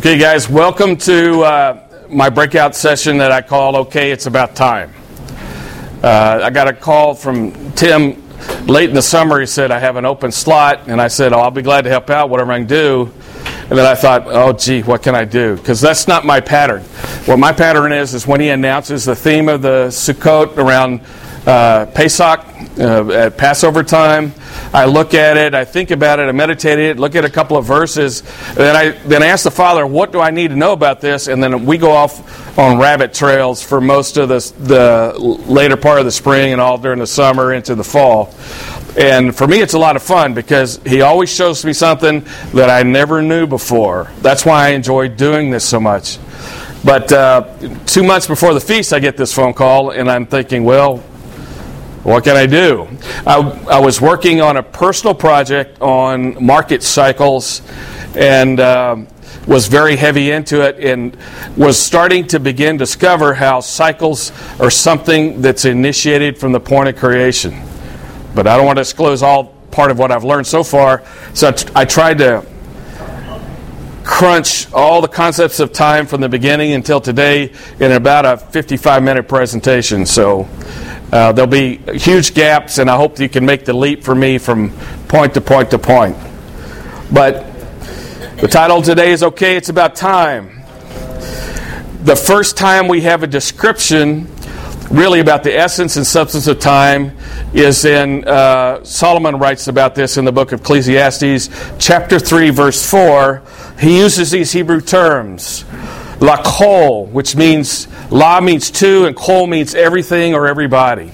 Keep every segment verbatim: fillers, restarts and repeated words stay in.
Okay, guys, welcome to uh, my breakout session that I call Okay, It's About Time. Uh, I got a call from Tim late in the summer. He said, I have an open slot, and I said, oh, I'll be glad to help out, whatever I can do. And then I thought, oh, gee, what can I do? Because that's not my pattern. What my pattern is, is when he announces the theme of the Sukkot around uh, Pesach, uh, at Passover time, I look at it, I think about it, I meditate it, look at a couple of verses, and then I then I ask the Father, what do I need to know about this? And then we go off on rabbit trails for most of the, the later part of the spring and all during the summer into the fall. And for me, it's a lot of fun because he always shows me something that I never knew before. That's why I enjoy doing this so much. But uh, two months before the feast, I get this phone call, and I'm thinking, well, what can I do? I, I was working on a personal project on market cycles and um, was very heavy into it and was starting to begin to discover how cycles are something that's initiated from the point of creation. But I don't want to disclose all part of what I've learned so far, so I, t- I tried to crunch all the concepts of time from the beginning until today in about a fifty-five minute presentation. So uh, there'll be huge gaps, and I hope you can make the leap for me from point to point to point. But the title today is Okay, It's About Time. The first time we have a description really about the essence and substance of time is in, uh, Solomon writes about this in the book of Ecclesiastes, chapter three, verse four. He uses these Hebrew terms. La kol, which means, la means two, and kol means everything or everybody.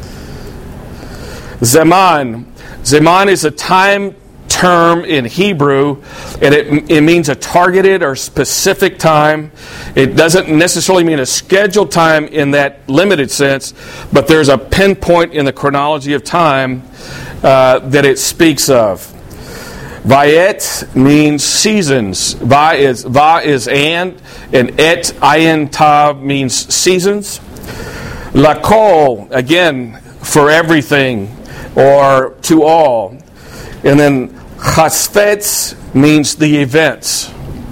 Zeman. Zeman is a time term in Hebrew, and it, it means a targeted or specific time. It doesn't necessarily mean a scheduled time in that limited sense, but there's a pinpoint in the chronology of time uh, that it speaks of. Vayet means seasons. Va is va is and, and et ayin tav means seasons. Lakol, again, for everything or to all. And then Chasfetz means the events.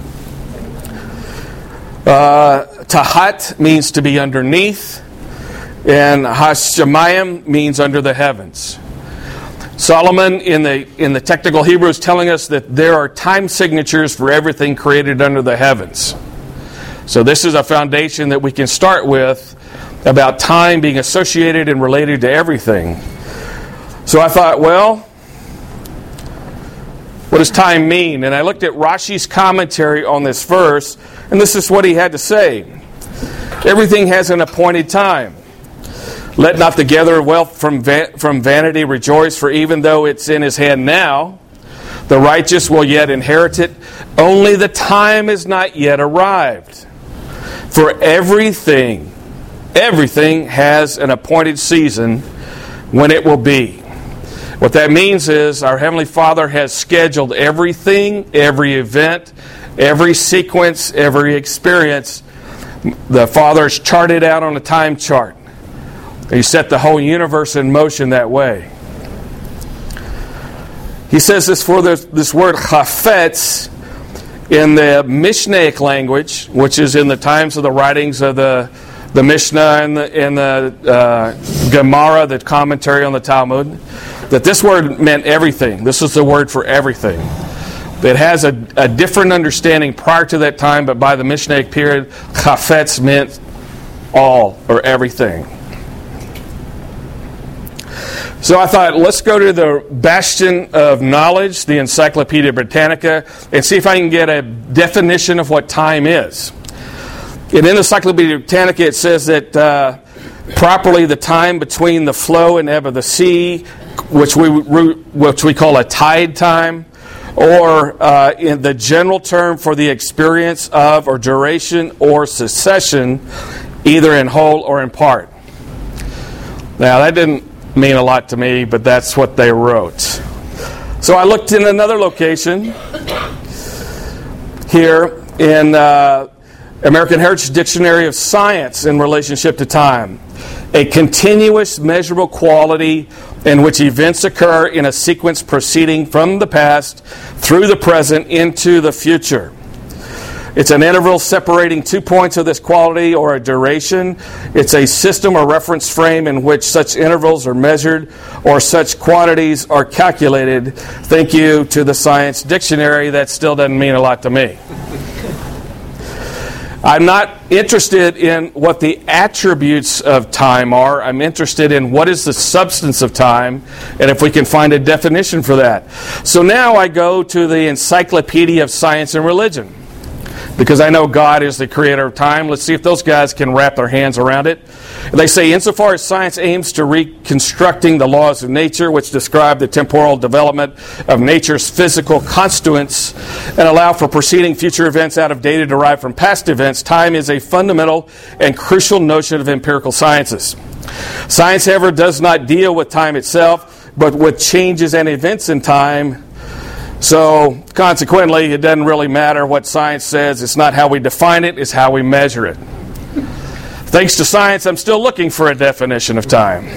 Uh, Tahat means to be underneath. And Hashemayim means under the heavens. Solomon in the in the technical Hebrew is telling us that there are time signatures for everything created under the heavens. So this is a foundation that we can start with about time being associated and related to everything. So I thought, well, what does time mean? And I looked at Rashi's commentary on this verse, and this is what he had to say. Everything has an appointed time. Let not the gatherer of wealth from va- from vanity rejoice, for even though it's in his hand now, the righteous will yet inherit it. Only the time is not yet arrived. For everything, everything has an appointed season when it will be. What that means is our Heavenly Father has scheduled everything, every event, every sequence, every experience. The Father's charted out on a time chart. He set the whole universe in motion that way. He says this for this, this word chafetz in the Mishnaic language, which is in the times of the writings of the, the Mishnah and the, and the uh, Gemara, the commentary on the Talmud, that this word meant everything. This is the word for everything. It has a, a different understanding prior to that time, but by the Mishnaic period, chafetz meant all or everything. So I thought, let's go to the bastion of knowledge, the Encyclopedia Britannica, and see if I can get a definition of what time is. And in the Encyclopedia Britannica, it says that uh, properly the time between the flow and ebb of the sea, which we which we call a tide time, or uh, in the general term for the experience of or duration or succession, either in whole or in part. Now that didn't mean a lot to me, but that's what they wrote. So I looked in another location here in uh, American Heritage Dictionary of Science in relationship to time. A continuous measurable quality in which events occur in a sequence proceeding from the past through the present into the future. It's an interval separating two points of this quality or a duration. It's a system or reference frame in which such intervals are measured or such quantities are calculated. Thank you to the Science Dictionary. That still doesn't mean a lot to me. I'm not interested in what the attributes of time are. I'm interested in what is the substance of time, and if we can find a definition for that. So now I go to the Encyclopedia of Science and Religion, because I know God is the creator of time. Let's see if those guys can wrap their hands around it. They say, insofar as science aims to reconstructing the laws of nature, which describe the temporal development of nature's physical constituents and allow for preceding future events out of data derived from past events, time is a fundamental and crucial notion of empirical sciences. Science, however, does not deal with time itself, but with changes and events in time. So, consequently, it doesn't really matter what science says. It's not how we define it, it's how we measure it. Thanks to science, I'm still looking for a definition of time.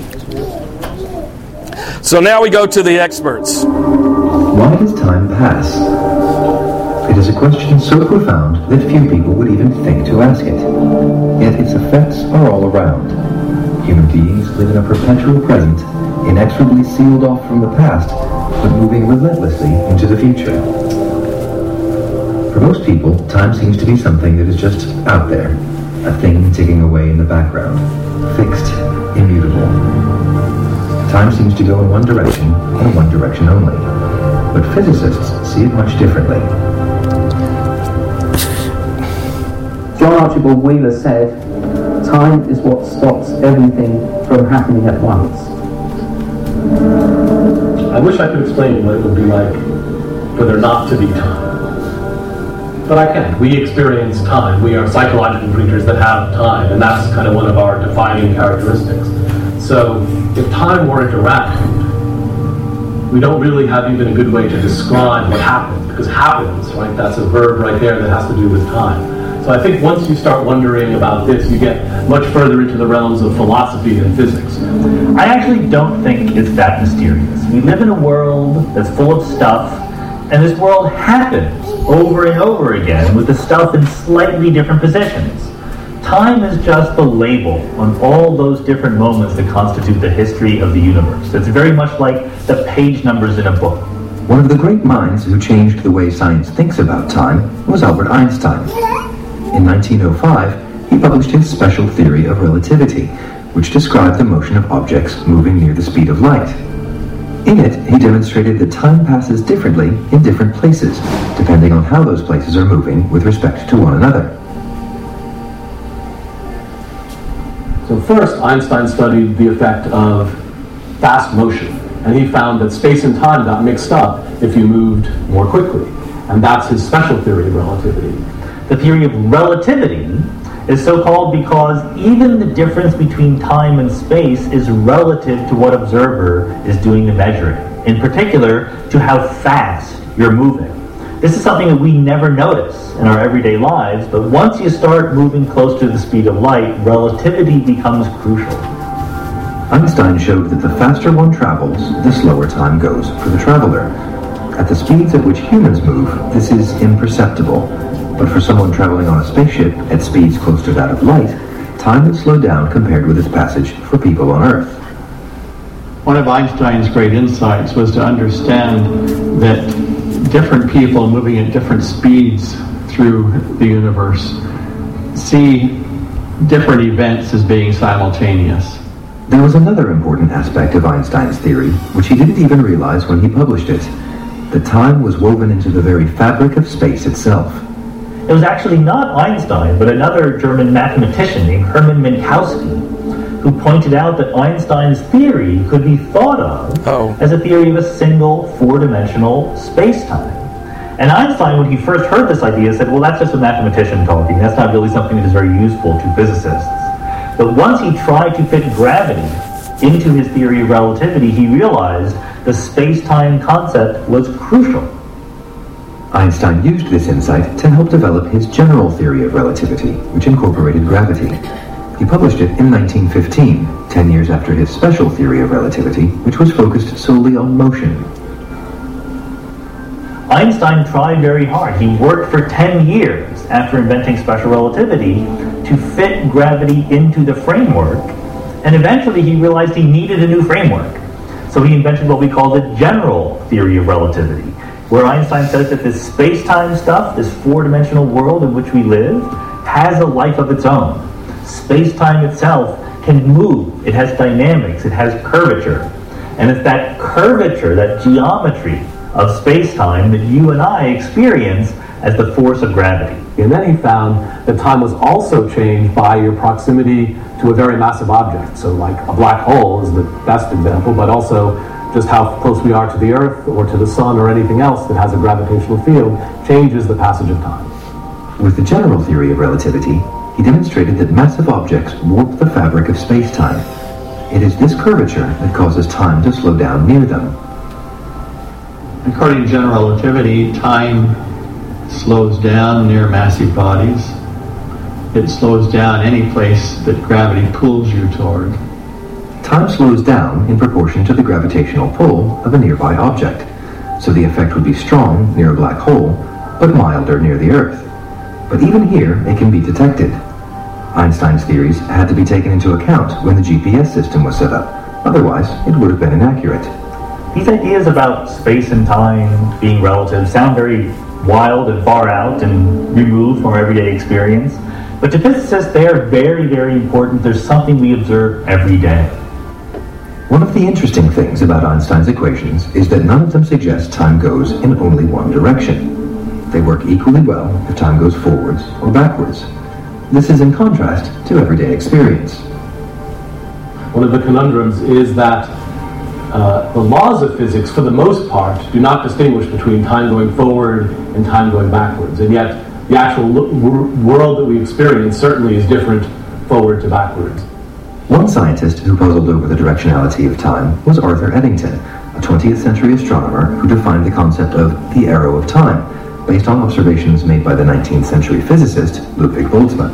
So now we go to the experts. Why does time pass? It is a question so profound that few people would even think to ask it. Yet its effects are all around. Human beings live in a perpetual present, inexorably sealed off from the past, but moving relentlessly into the future. For most people, time seems to be something that is just out there, a thing ticking away in the background, fixed, immutable. Time seems to go in one direction, and one direction only. But physicists see it much differently. John Archibald Wheeler said, "Time is what stops everything from happening at once." I wish I could explain what it would be like for there not to be time. But I can. We experience time. We are psychological creatures that have time, and that's kind of one of our defining characteristics. So if time weren't around, we don't really have even a good way to describe what happened, because happens, right? That's a verb right there that has to do with time. So I think once you start wondering about this, you get much further into the realms of philosophy and physics. I actually don't think it's that mysterious. We live in a world that's full of stuff, and this world happens over and over again with the stuff in slightly different positions. Time is just the label on all those different moments that constitute the history of the universe. It's very much like the page numbers in a book. One of the great minds who changed the way science thinks about time was Albert Einstein. In nineteen oh five, he published his special theory of relativity, which described the motion of objects moving near the speed of light. In it, he demonstrated that time passes differently in different places, depending on how those places are moving with respect to one another. So first, Einstein studied the effect of fast motion, and he found that space and time got mixed up if you moved more quickly. And that's his special theory of relativity. The theory of relativity is so called because even the difference between time and space is relative to what observer is doing the measuring, in particular to how fast you're moving. This is something that we never notice in our everyday lives, but once you start moving close to the speed of light, relativity becomes crucial. Einstein showed that the faster one travels, the slower time goes for the traveler. At the speeds at which humans move, this is imperceptible. But for someone traveling on a spaceship at speeds close to that of light, time would slow down compared with its passage for people on Earth. One of Einstein's great insights was to understand that different people moving at different speeds through the universe see different events as being simultaneous. There was another important aspect of Einstein's theory, which he didn't even realize when he published it. That time was woven into the very fabric of space itself. It was actually not Einstein, but another German mathematician named Hermann Minkowski, who pointed out that Einstein's theory could be thought of oh. as a theory of a single four-dimensional space-time. And Einstein, when he first heard this idea, said, well, that's just a mathematician talking. That's not really something that is very useful to physicists. But once he tried to fit gravity into his theory of relativity, he realized the space-time concept was crucial. Einstein used this insight to help develop his general theory of relativity, which incorporated gravity. He published it in nineteen fifteen, ten years after his special theory of relativity, which was focused solely on motion. Einstein tried very hard. He worked for ten years after inventing special relativity to fit gravity into the framework, and eventually he realized he needed a new framework. So he invented what we call the general theory of relativity, where Einstein says that this space-time stuff, this four-dimensional world in which we live, has a life of its own. Space-time itself can move. It has dynamics. It has curvature. And it's that curvature, that geometry of space-time that you and I experience as the force of gravity. And then he found that time was also changed by your proximity to a very massive object. So like a black hole is the best example, but also just how close we are to the Earth or to the Sun or anything else that has a gravitational field changes the passage of time. With the general theory of relativity, he demonstrated that massive objects warp the fabric of space-time. It is this curvature that causes time to slow down near them. According to general relativity, time slows down near massive bodies. It slows down any place that gravity pulls you toward. Time slows down in proportion to the gravitational pull of a nearby object, so the effect would be strong near a black hole, but milder near the Earth. But even here, it can be detected. Einstein's theories had to be taken into account when the G P S system was set up. Otherwise, it would have been inaccurate. These ideas about space and time being relative sound very wild and far out and removed from our everyday experience. But to physicists, they are very, very important. There's something we observe every day. One of the interesting things about Einstein's equations is that none of them suggest time goes in only one direction. They work equally well if time goes forwards or backwards. This is in contrast to everyday experience. One of the conundrums is that uh, the laws of physics, for the most part, do not distinguish between time going forward and time going backwards. And yet, the actual lo- world that we experience certainly is different forward to backwards. One scientist who puzzled over the directionality of time was Arthur Eddington, a twentieth century astronomer who defined the concept of the arrow of time, based on observations made by the nineteenth century physicist Ludwig Boltzmann.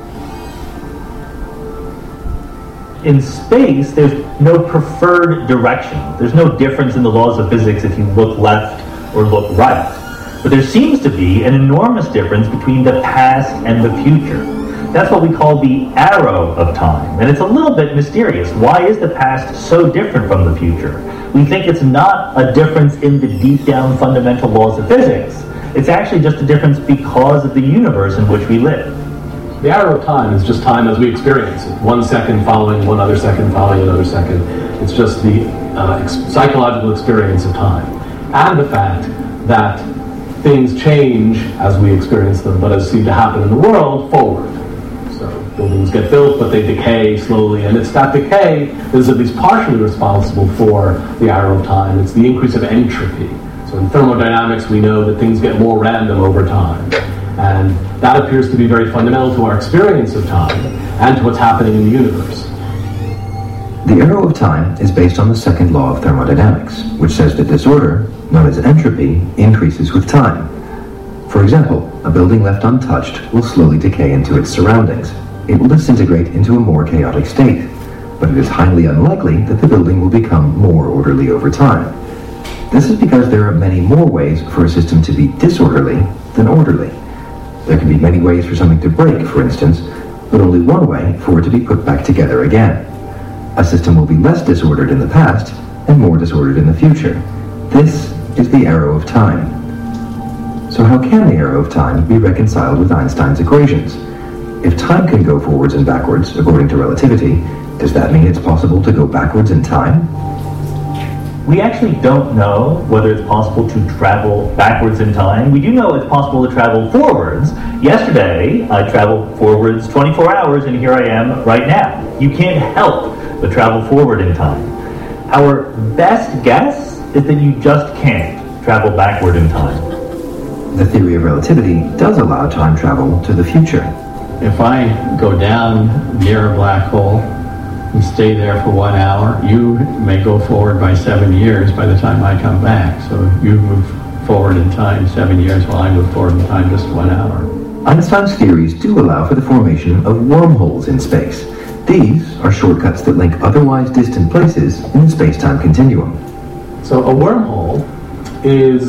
In space, there's no preferred direction. There's no difference in the laws of physics if you look left or look right. But there seems to be an enormous difference between the past and the future. That's what we call the arrow of time. And it's a little bit mysterious. Why is the past so different from the future? We think it's not a difference in the deep down fundamental laws of physics. It's actually just a difference because of the universe in which we live. The arrow of time is just time as we experience it. One second following one other second following another second. It's just the uh, ex- psychological experience of time. And the fact that things change as we experience them, but as seem to happen in the world, forward. So buildings get built, but they decay slowly. And it's that decay that is at least partially responsible for the arrow of time. It's the increase of entropy. So in thermodynamics, we know that things get more random over time. And that appears to be very fundamental to our experience of time and to what's happening in the universe. The arrow of time is based on the second law of thermodynamics, which says that disorder, known as entropy, increases with time. For example, a building left untouched will slowly decay into its surroundings. It will disintegrate into a more chaotic state, but it is highly unlikely that the building will become more orderly over time. This is because there are many more ways for a system to be disorderly than orderly. There can be many ways for something to break, for instance, but only one way for it to be put back together again. A system will be less disordered in the past and more disordered in the future. This is the arrow of time. So how can the arrow of time be reconciled with Einstein's equations? If time can go forwards and backwards, according to relativity, does that mean it's possible to go backwards in time? We actually don't know whether it's possible to travel backwards in time. We do know it's possible to travel forwards. Yesterday, I traveled forwards twenty-four hours, and here I am right now. You can't help but travel forward in time. Our best guess is that you just can't travel backward in time. The theory of relativity does allow time travel to the future. If I go down near a black hole and stay there for one hour, you may go forward by seven years by the time I come back. So you move forward in time seven years while I move forward in time just one hour. Einstein's theories do allow for the formation of wormholes in space. These are shortcuts that link otherwise distant places in the space-time continuum. So a wormhole is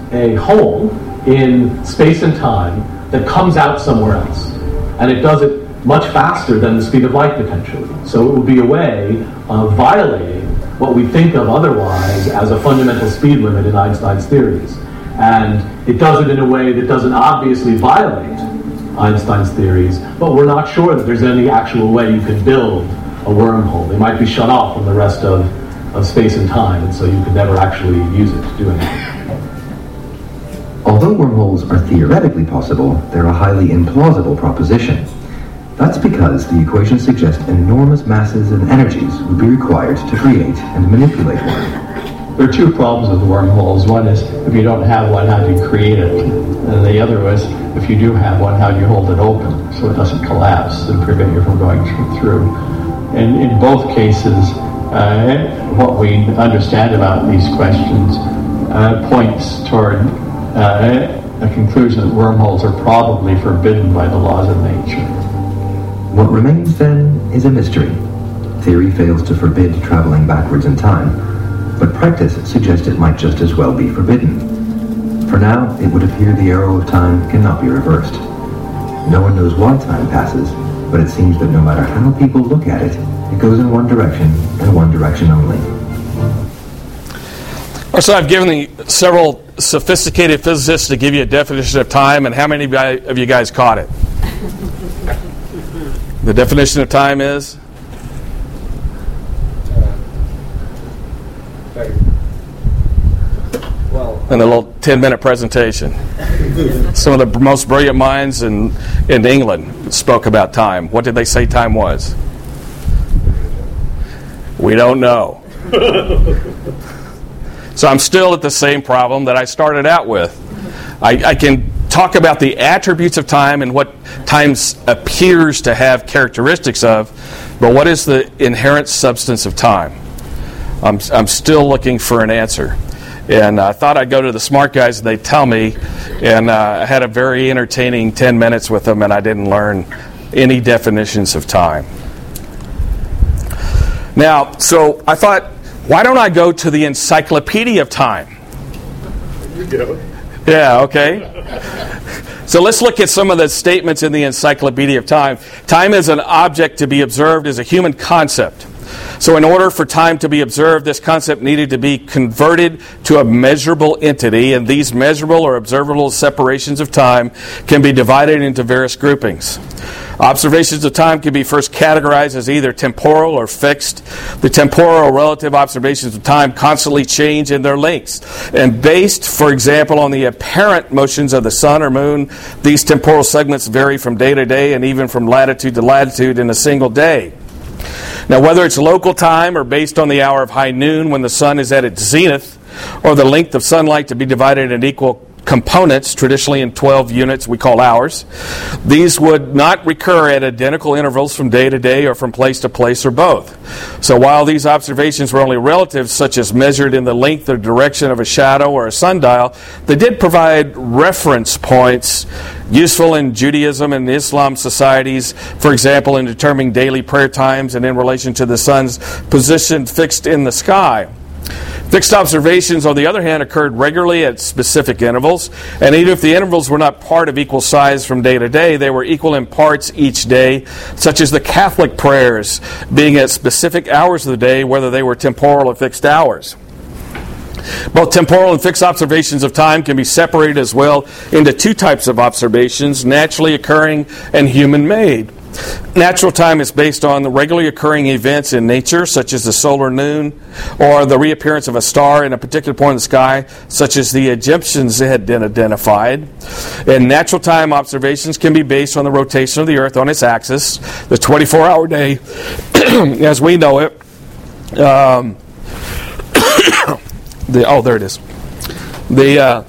a hole in space and time that comes out somewhere else. And it does it much faster than the speed of light, potentially. So it would be a way of violating what we think of otherwise as a fundamental speed limit in Einstein's theories. And it does it in a way that doesn't obviously violate Einstein's theories, but we're not sure that there's any actual way you can build a wormhole. They might be shut off from the rest of, of space and time, and so you could never actually use it to do anything. Although wormholes are theoretically possible, they're a highly implausible proposition. That's because the equations suggest enormous masses and energies would be required to create and manipulate one. There are two problems with wormholes. One is, if you don't have one, how do you create it? And the other is, if you do have one, how do you hold it open so it doesn't collapse and prevent you from going through? And in both cases, uh, what we understand about these questions uh, points toward uh, a conclusion that wormholes are probably forbidden by the laws of nature. What remains, then, is a mystery. Theory fails to forbid traveling backwards in time, but practice suggests it might just as well be forbidden. For now, it would appear the arrow of time cannot be reversed. No one knows why time passes, but it seems that no matter how people look at it, it goes in one direction, and one direction only. So I've given the several sophisticated physicists to give you a definition of time, and how many of you guys caught it? The definition of time is? In a little ten-minute presentation. Some of the most brilliant minds in, in England spoke about time. What did they say time was? We don't know. So I'm still at the same problem that I started out with. I, I can talk about the attributes of time and what time appears to have characteristics of, but what is the inherent substance of time? I'm, I'm still looking for an answer. And I thought I'd go to the smart guys and they'd tell me, and uh, I had a very entertaining ten minutes with them, and I didn't learn any definitions of time. Now, so I thought, why don't I go to the Encyclopedia of Time? You go. Yeah, okay. So let's look at some of the statements in the Encyclopedia of Time. Time is an object to be observed as a human concept. So in order for time to be observed, this concept needed to be converted to a measurable entity, and these measurable or observable separations of time can be divided into various groupings. Observations of time can be first categorized as either temporal or fixed. The temporal or relative observations of time constantly change in their lengths. And based, for example, on the apparent motions of the sun or moon, these temporal segments vary from day to day and even from latitude to latitude in a single day. Now, whether it's local time or based on the hour of high noon when the sun is at its zenith, or the length of sunlight to be divided in equal components, traditionally in twelve units we call hours, these would not recur at identical intervals from day to day or from place to place or both. So while these observations were only relative, such as measured in the length or direction of a shadow or a sundial, they did provide reference points useful in Judaism and Islam societies, for example, in determining daily prayer times and in relation to the sun's position fixed in the sky. Fixed observations, on the other hand, occurred regularly at specific intervals, and even if the intervals were not part of equal size from day to day, they were equal in parts each day, such as the Catholic prayers being at specific hours of the day, whether they were temporal or fixed hours. Both temporal and fixed observations of time can be separated as well into two types of observations, naturally occurring and human-made. Natural time is based on the regularly occurring events in nature, such as the solar noon, or the reappearance of a star in a particular point in the sky, such as the Egyptians had been identified. And natural time observations can be based on the rotation of the Earth on its axis, the twenty-four hour day, as we know it. Um, the, oh, there it is. The uh,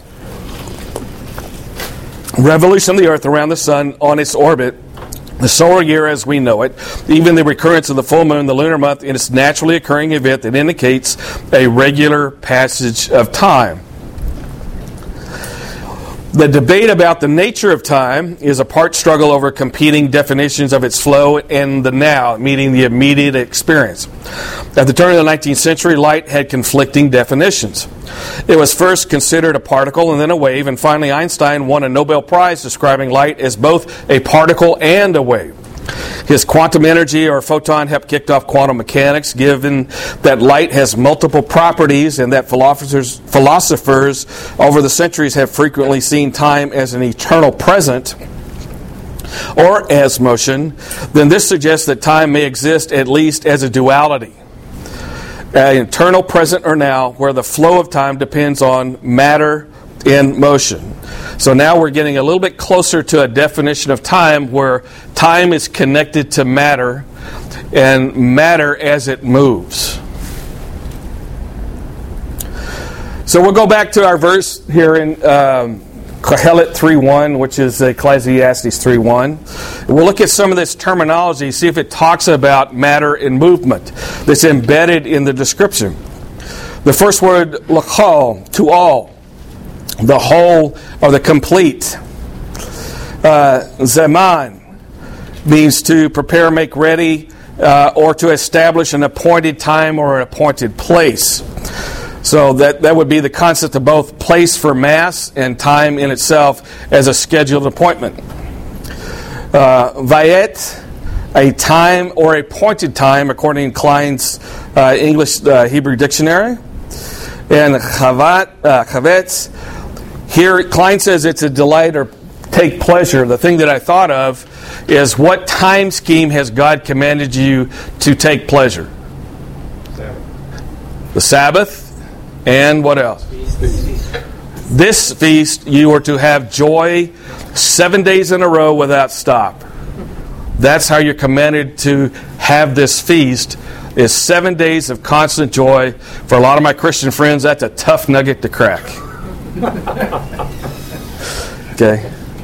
revolution of the Earth around the sun on its orbit, the solar year as we know it, even the recurrence of the full moon, the lunar month, in its naturally occurring event that indicates a regular passage of time. The debate about the nature of time is a part struggle over competing definitions of its flow and the now, meaning the immediate experience. At the turn of the nineteenth century, light had conflicting definitions. It was first considered a particle and then a wave, and finally Einstein won a Nobel Prize describing light as both a particle and a wave. His quantum energy or photon helped kick off quantum mechanics, given that light has multiple properties and that philosophers, philosophers over the centuries have frequently seen time as an eternal present or as motion. Then this suggests that time may exist at least as a duality, an eternal present or now, where the flow of time depends on matter in motion. So now we're getting a little bit closer to a definition of time where time is connected to matter and matter as it moves. So we'll go back to our verse here in um, Kohelet three one, which is Ecclesiastes three one. We'll look at some of this terminology, see if it talks about matter and movement that's embedded in the description. The first word, lakal, to all. The whole or the complete. Uh, Zaman means to prepare, make ready, uh, or to establish an appointed time or an appointed place. So that, that would be the concept of both place for mass and time in itself as a scheduled appointment. Uh, Vayet, a time or appointed time, according to Klein's uh, English uh, Hebrew Dictionary. And Chavat, uh, Chavetz, here, Klein says it's a delight or take pleasure. The thing that I thought of is, what time scheme has God commanded you to take pleasure? Sabbath. The Sabbath. And what else? Feast. This feast, you are to have joy seven days in a row without stop. That's how you're commanded to have this feast, is seven days of constant joy. For a lot of my Christian friends, that's a tough nugget to crack. Okay.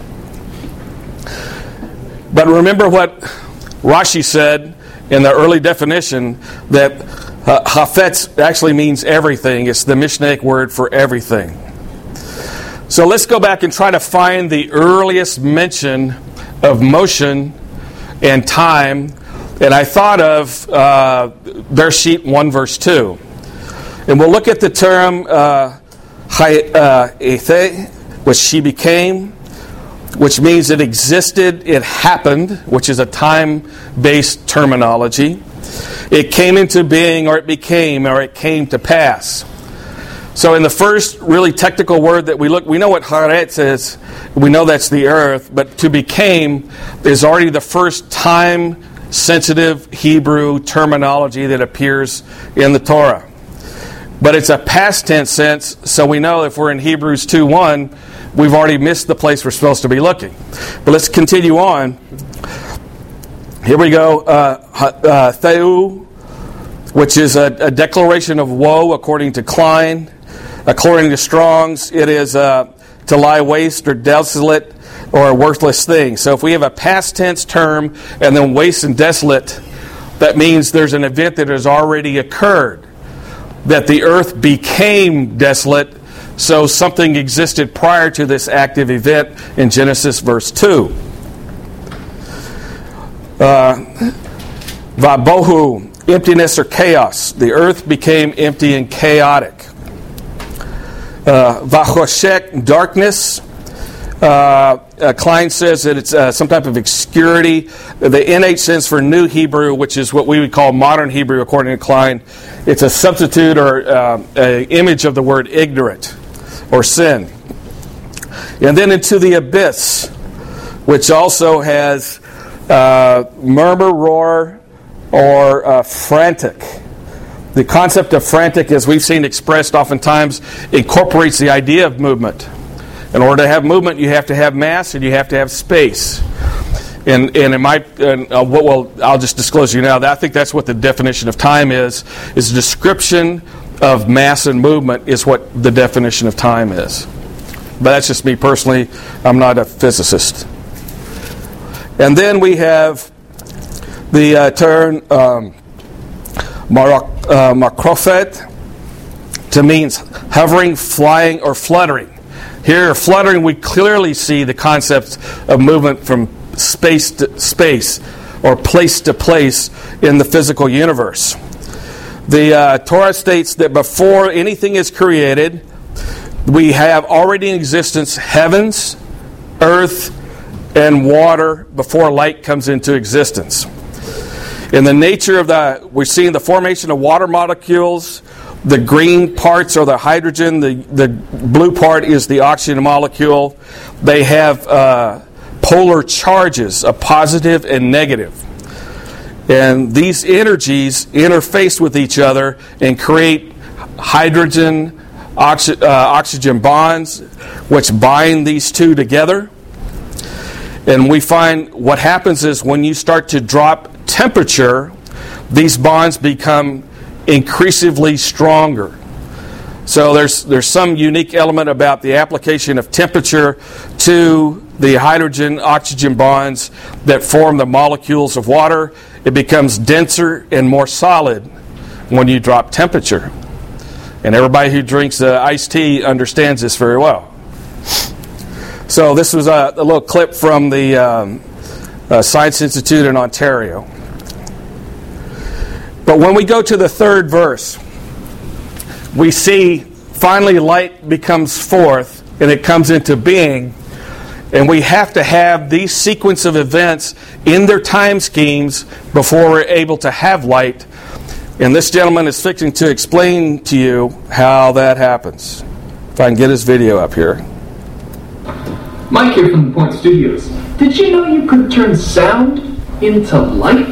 But remember what Rashi said in the early definition, that uh, hafetz actually means everything. It's the Mishnaic word for everything. So let's go back and try to find the earliest mention of motion and time. And I thought of uh, Bereshit one verse two. And we'll look at the term uh, Hayethe, which she became, which means it existed, it happened, which is a time-based terminology. It came into being, or it became, or it came to pass. So in the first really technical word that we look, we know what Haaretz is, we know that's the earth, but to became is already the first time-sensitive Hebrew terminology that appears in the Torah. But it's a past tense sense, so we know if we're in Hebrews two one, we've already missed the place we're supposed to be looking. But let's continue on. Here we go. Uh, uh, Theu, which is a, a declaration of woe according to Klein. According to Strong's, it is uh, to lie waste or desolate or a worthless thing. So if we have a past tense term and then waste and desolate, that means there's an event that has already occurred. That the earth became desolate, so something existed prior to this active event in Genesis verse two. Uh, Vabohu, emptiness or chaos. The earth became empty and chaotic. Uh, Vachoshek, darkness. Uh, uh, Klein says that it's uh, some type of obscurity. The N H stands for New Hebrew, which is what we would call modern Hebrew, according to Klein. It's a substitute or uh, an image of the word ignorant or sin. And then into the abyss, which also has uh, murmur, roar, or uh, frantic. The concept of frantic, as we've seen expressed oftentimes, incorporates the idea of movement. In order to have movement, you have to have mass and you have to have space. And and it might, and uh, what well, I'll just disclose to you now that I think that's what the definition of time is. Is a description of mass and movement is what the definition of time is. But that's just me personally. I'm not a physicist. And then we have the uh, term um, marak, uh, makrofet, to means hovering, flying, or fluttering. Here, fluttering, we clearly see the concept of movement from space to space or place to place in the physical universe. The uh, Torah states that before anything is created, we have already in existence heavens, earth, and water before light comes into existence. In the nature of the, we're seeing the formation of water molecules. The green parts are the hydrogen. The, the blue part is the oxygen molecule. They have uh, polar charges, a positive and negative. And these energies interface with each other and create hydrogen, oxy, uh, oxygen bonds, which bind these two together. And we find what happens is when you start to drop temperature, these bonds become increasingly stronger. So there's there's some unique element about the application of temperature to the hydrogen-oxygen bonds that form the molecules of water. It becomes denser and more solid when you drop temperature. And everybody who drinks uh, iced tea understands this very well. So this was a, a little clip from the um, uh, Science Institute in Ontario. But when we go to the third verse, we see finally light becomes forth and it comes into being. And we have to have these sequence of events in their time schemes before we're able to have light. And this gentleman is fixing to explain to you how that happens. If I can get his video up here. Mike here from the Point Studios. Did you know you could turn sound into light?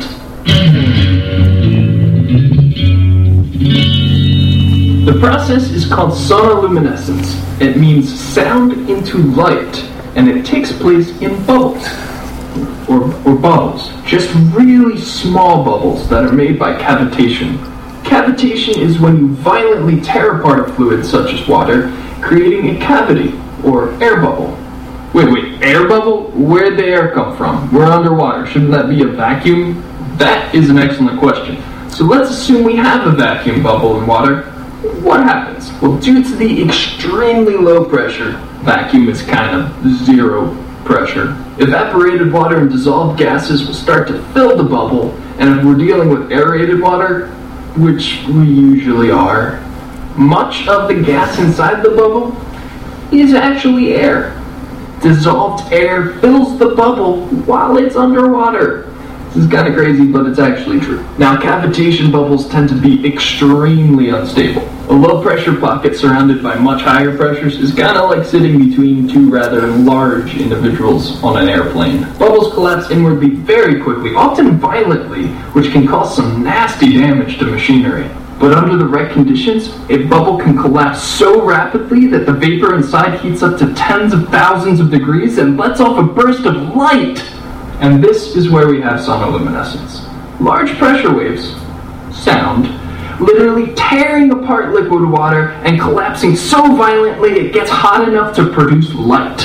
The process is called sonoluminescence. It means sound into light, and it takes place in bubbles, or, or bubbles, just really small bubbles that are made by cavitation. Cavitation is when you violently tear apart a fluid such as water, creating a cavity, or air bubble. Wait, wait, air bubble? Where'd the air come from? We're underwater. Shouldn't that be a vacuum? That is an excellent question. So let's assume we have a vacuum bubble in water. What happens? Well, due to the extremely low pressure, vacuum is kind of zero pressure. Evaporated water and dissolved gases will start to fill the bubble, and if we're dealing with aerated water, which we usually are, much of the gas inside the bubble is actually air. Dissolved air fills the bubble while it's underwater. This is kind of crazy, but it's actually true. Now, cavitation bubbles tend to be extremely unstable. A low-pressure pocket surrounded by much higher pressures is kind of like sitting between two rather large individuals on an airplane. Bubbles collapse inwardly very quickly, often violently, which can cause some nasty damage to machinery. But under the right conditions, a bubble can collapse so rapidly that the vapor inside heats up to tens of thousands of degrees and lets off a burst of light. And this is where we have sonoluminescence. Large pressure waves, sound, literally tearing apart liquid water and collapsing so violently it gets hot enough to produce light.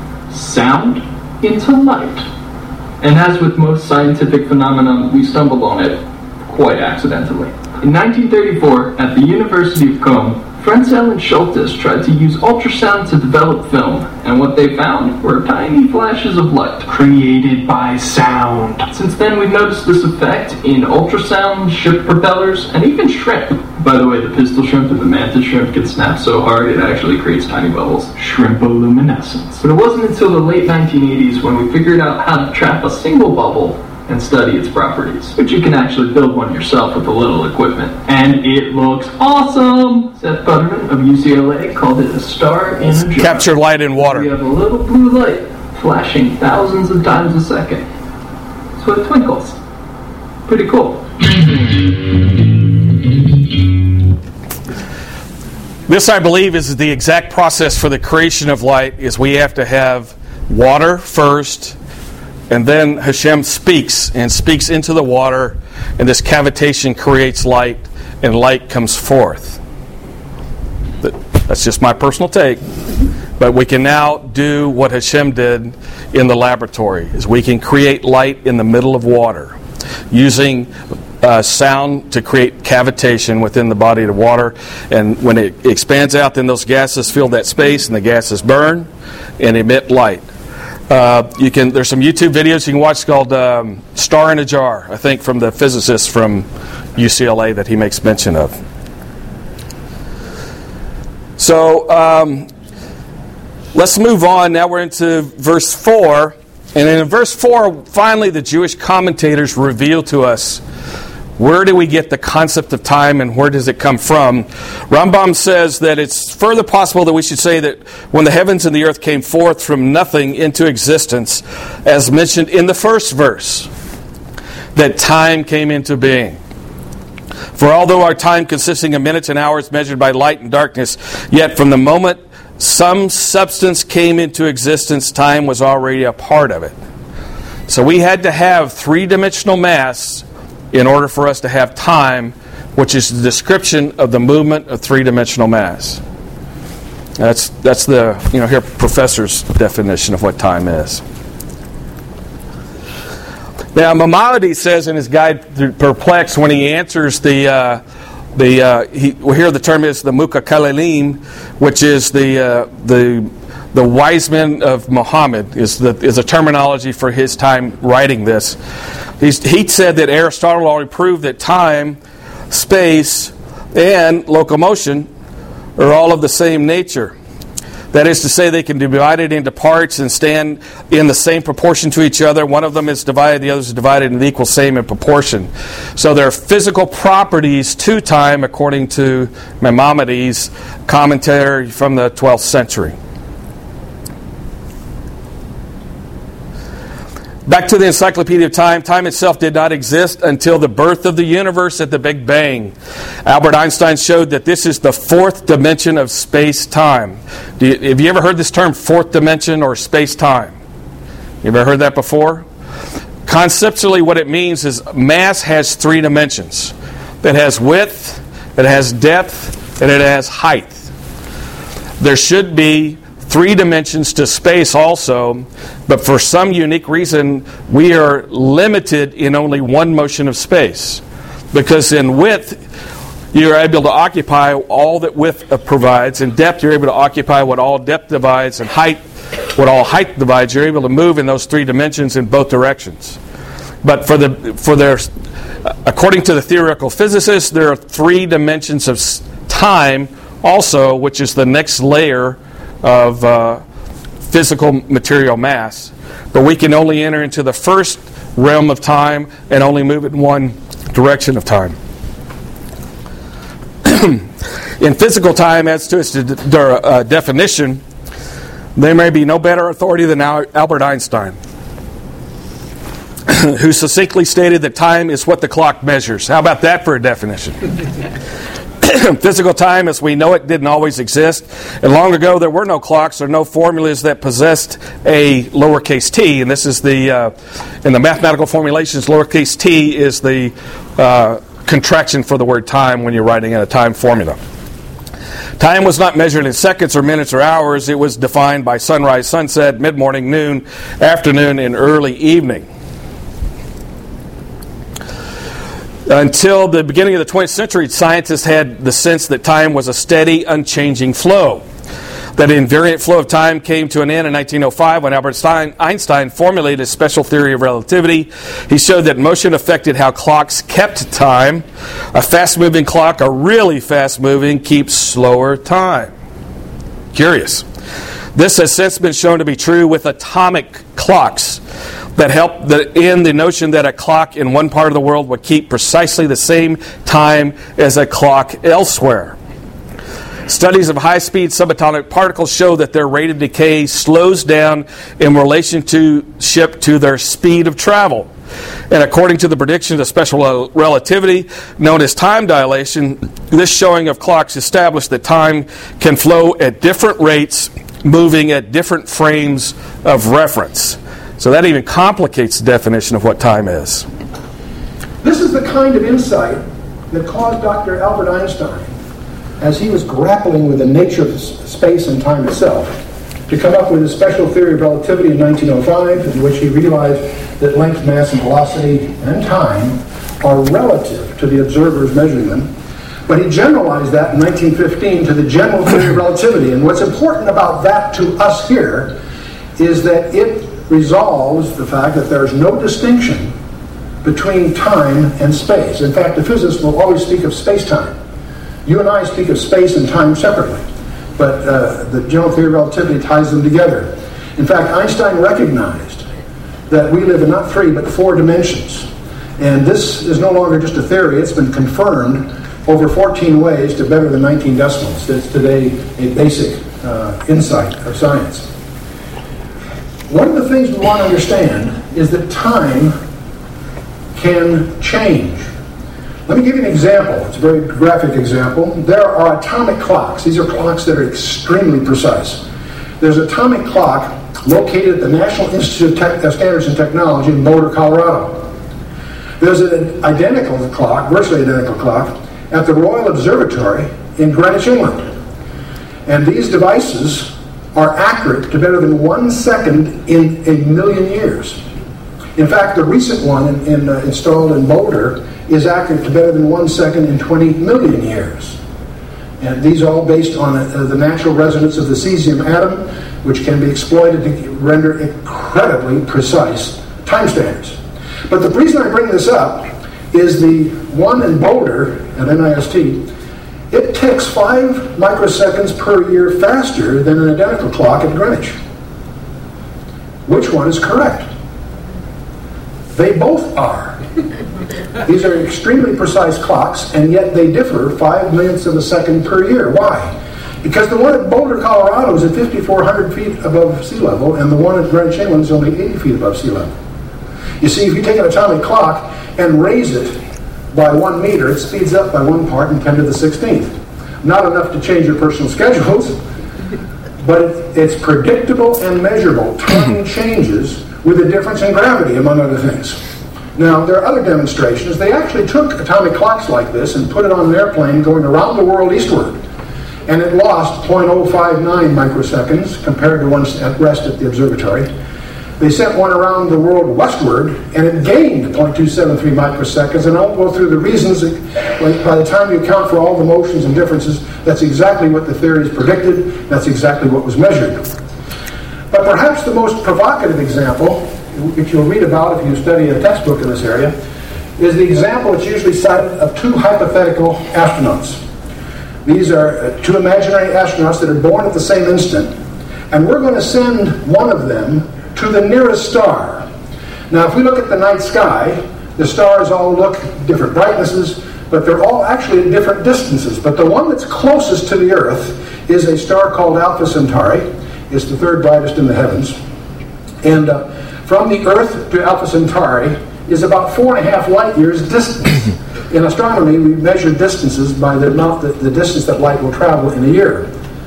Sound into light. And as with most scientific phenomena, we stumbled on it quite accidentally. In nineteen thirty-four, at the University of Cologne, Frenzel and Schultes tried to use ultrasound to develop film, and what they found were tiny flashes of light created by sound. Since then, we've noticed this effect in ultrasound, ship propellers, and even shrimp. By the way, the pistol shrimp and the mantis shrimp get snapped so hard it actually creates tiny bubbles. Shrimpoluminescence. But it wasn't until the late nineteen eighties when we figured out how to trap a single bubble and study its properties, which you can actually build one yourself with a little equipment. And it looks awesome! Seth Putterman of U C L A called it a star in a jar. Capture light in water. We have a little blue light flashing thousands of times a second. So it twinkles. Pretty cool. This, I believe, is the exact process for the creation of light, is we have to have water first, and then Hashem speaks, and speaks into the water, and this cavitation creates light, and light comes forth. That's just my personal take. But we can now do what Hashem did in the laboratory, is we can create light in the middle of water, using uh, sound to create cavitation within the body of water. And when it expands out, then those gases fill that space, and the gases burn and emit light. Uh, you can. There's some YouTube videos you can watch called um, "Star in a Jar," I think, from the physicist from U C L A that he makes mention of. So um, let's move on. Now we're into verse four. And in verse four, finally the Jewish commentators reveal to us, where do we get the concept of time and where does it come from? Rambam says that it's further possible that we should say that when the heavens and the earth came forth from nothing into existence, as mentioned in the first verse, that time came into being. For although our time consisting of minutes and hours measured by light and darkness, yet from the moment some substance came into existence, time was already a part of it. So we had to have three-dimensional mass in order for us to have time, which is the description of the movement of three-dimensional mass. That's that's the you know here professor's definition of what time is. Now Maimonides says in his guide to Perplex, when he answers the uh, the uh, he, well, here the term is the Mukakkalelim, which is the uh, the the wise men of Muhammad is the is a terminology for his time writing this. He's, he said that Aristotle already proved that time, space, and locomotion are all of the same nature. That is to say, they can be divided into parts and stand in the same proportion to each other. One of them is divided, the other is divided in the equal same in proportion. So there are physical properties to time, according to Maimonides' commentary from the twelfth century. Back to the Encyclopedia of Time. Time itself did not exist until the birth of the universe at the Big Bang. Albert Einstein showed that this is the fourth dimension of space-time. Do you, have you ever heard this term, fourth dimension or space-time? You ever heard that before? Conceptually, what it means is mass has three dimensions. It has width, it has depth, and it has height. There should be three dimensions to space also, but for some unique reason, we are limited in only one motion of space. Because in width, you're able to occupy all that width provides. In depth, you're able to occupy what all depth divides. And height, what all height divides. You're able to move in those three dimensions in both directions. But for the for their, according to the theoretical physicists, there are three dimensions of time also, which is the next layer of uh, physical material mass. But we can only enter into the first realm of time and only move in one direction of time. In physical time, as to its de- de- uh, definition, there may be no better authority than Albert Einstein, who succinctly stated that time is what the clock measures. How about that for a definition? Physical time, as we know it, didn't always exist. And long ago, there were no clocks or no formulas that possessed a lowercase t. And this is the, uh, in the mathematical formulations, lowercase t is the uh, contraction for the word time when you're writing in a time formula. Time was not measured in seconds or minutes or hours. It was defined by sunrise, sunset, mid-morning, noon, afternoon, and early evening. Until the beginning of the twentieth century, scientists had the sense that time was a steady, unchanging flow. That invariant flow of time came to an end in nineteen oh five when Albert Einstein formulated his special theory of relativity. He showed that motion affected how clocks kept time. A fast-moving clock, a really fast-moving, keeps slower time. Curious. This has since been shown to be true with atomic clocks that help the, in the notion that a clock in one part of the world would keep precisely the same time as a clock elsewhere. Studies of high-speed subatomic particles show that their rate of decay slows down in relationship to their speed of travel. And according to the predictions of special relativity, known as time dilation, this showing of clocks established that time can flow at different rates, moving at different frames of reference. So that even complicates the definition of what time is. This is the kind of insight that caused Doctor Albert Einstein, as he was grappling with the nature of space and time itself, to come up with a special theory of relativity in nineteen oh five, in which he realized that length, mass, and velocity and time are relative to the observers measuring them. But he generalized that in nineteen fifteen to the general theory of relativity. And what's important about that to us here is that it resolves the fact that there's no distinction between time and space. In fact, the physicists will always speak of space-time. You and I speak of space and time separately, but uh, the general theory of relativity ties them together. In fact, Einstein recognized that we live in not three, but four dimensions. And this is no longer just a theory, it's been confirmed over fourteen ways to better than nineteen decimals. It's today a basic uh, insight of science. One of the things we want to understand is that time can change. Let me give you an example. It's a very graphic example. There are atomic clocks. These are clocks that are extremely precise. There's an atomic clock located at the National Institute of Tech- Standards and Technology in Boulder, Colorado. There's an identical clock, virtually identical clock, at the Royal Observatory in Greenwich, England. And these devices are accurate to better than one second in a million years. In fact, the recent one in, in, uh, installed in Boulder is accurate to better than one second in twenty million years. And these are all based on uh, the natural resonance of the cesium atom, which can be exploited to render incredibly precise time standards. But the reason I bring this up is the one in Boulder at N I S T, it ticks five microseconds per year faster than an identical clock at Greenwich. Which one is correct? They both are. These are extremely precise clocks, and yet they differ five millionths of a second per year. Why? Because the one at Boulder, Colorado is at fifty-four hundred feet above sea level, and the one at Greenwich, England is only eighty feet above sea level. You see, if you take an atomic clock and raise it by one meter, it speeds up by one part in ten to the sixteenth. Not enough to change your personal schedules, but it, it's predictable and measurable. Time changes with a difference in gravity, among other things. Now, there are other demonstrations. They actually took atomic clocks like this and put it on an airplane going around the world eastward. And it lost zero point zero five nine microseconds compared to one at rest at the observatory. They sent one around the world westward, and it gained zero point two seven three microseconds. And I won't go through the reasons. Like, by the time you account for all the motions and differences, that's exactly what the theories predicted. That's exactly what was measured. But perhaps the most provocative example, which you'll read about if you study a textbook in this area, is the example that's usually cited of two hypothetical astronauts. These are two imaginary astronauts that are born at the same instant, and we're going to send one of them to the nearest star. Now, if we look at the night sky, the stars all look different brightnesses, but they're all actually at different distances. But the one that's closest to the Earth is a star called Alpha Centauri. It's the third brightest in the heavens. And uh, from the Earth to Alpha Centauri is about four and a half light years distance. In astronomy, we measure distances by the amount, the, the distance that light will travel in a year.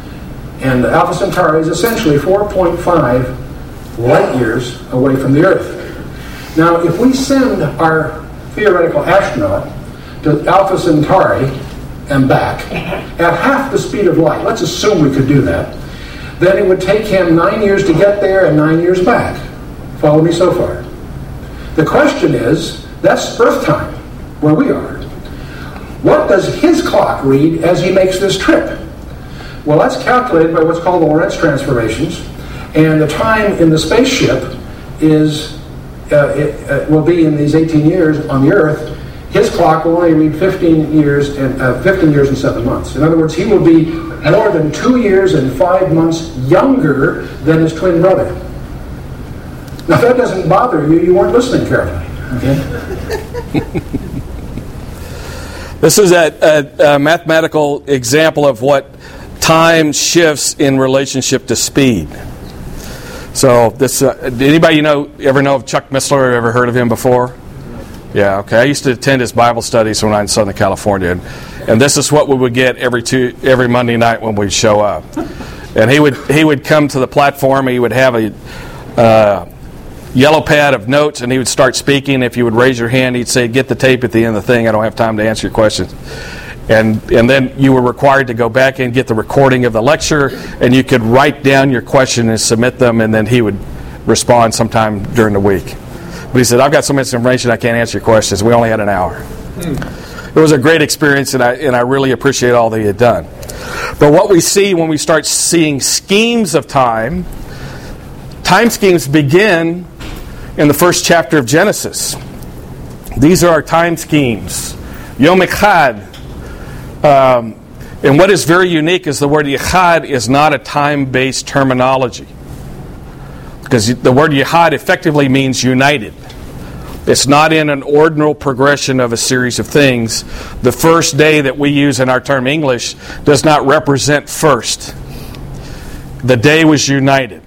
And Alpha Centauri is essentially four point five light years away from the Earth. Now, if we send our theoretical astronaut to Alpha Centauri and back at half the speed of light, let's assume we could do that, then it would take him nine years to get there and nine years back. Follow me so far? The question is, that's Earth time, where we are. What does his clock read as he makes this trip? Well, that's calculated by what's called the Lorentz transformations, and the time in the spaceship is uh, it, uh, will be in these eighteen years on the Earth. His clock will only read fifteen years and uh, fifteen years and seven months. In other words, he will be more than two years and five months younger than his twin brother. Now, if that doesn't bother you, you weren't listening carefully. Okay. This is a, a, a mathematical example of what time shifts in relationship to speed. So, this uh, did anybody you know ever know of Chuck Missler? Ever heard of him before? Yeah, okay. I used to attend his Bible studies when I was in Southern California, and, and this is what we would get every two every Monday night when we'd show up. And he would he would come to the platform. He would have a uh, yellow pad of notes, and he would start speaking. If you would raise your hand, he'd say, "Get the tape at the end of the thing. I don't have time to answer your questions." And and then you were required to go back and get the recording of the lecture, and you could write down your question and submit them, and then he would respond sometime during the week. But he said, I've got so much information I can't answer your questions. We only had an hour. Hmm. It was a great experience, and I, and I really appreciate all that he had done. But what we see when we start seeing schemes of time, time schemes begin in the first chapter of Genesis. These are our time schemes. Yom Echad. Um, and what is very unique is the word Echad is not a time-based terminology. Because the word Echad effectively means united. It's not in an ordinal progression of a series of things. The first day that we use in our term English does not represent first. The day was united.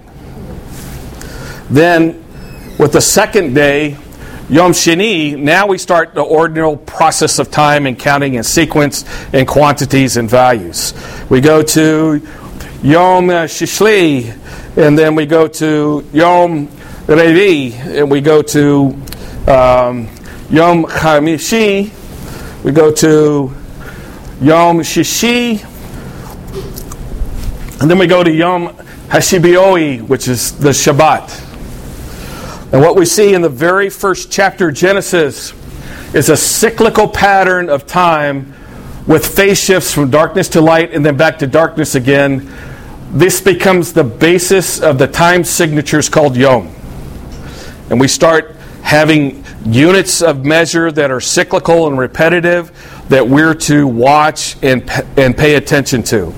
Then, with the second day, Yom Sheni, now we start the ordinal process of time and counting in sequence and quantities and values. We go to Yom Shishli, and then we go to Yom Revi, and we go to um, Yom Chamishi, we go to Yom Shishi, and then we go to Yom Hashibioi, which is the Shabbat. And what we see in the very first chapter of Genesis is a cyclical pattern of time with phase shifts from darkness to light and then back to darkness again. This becomes the basis of the time signatures called Yom. And we start having units of measure that are cyclical and repetitive that we're to watch and, and pay attention to.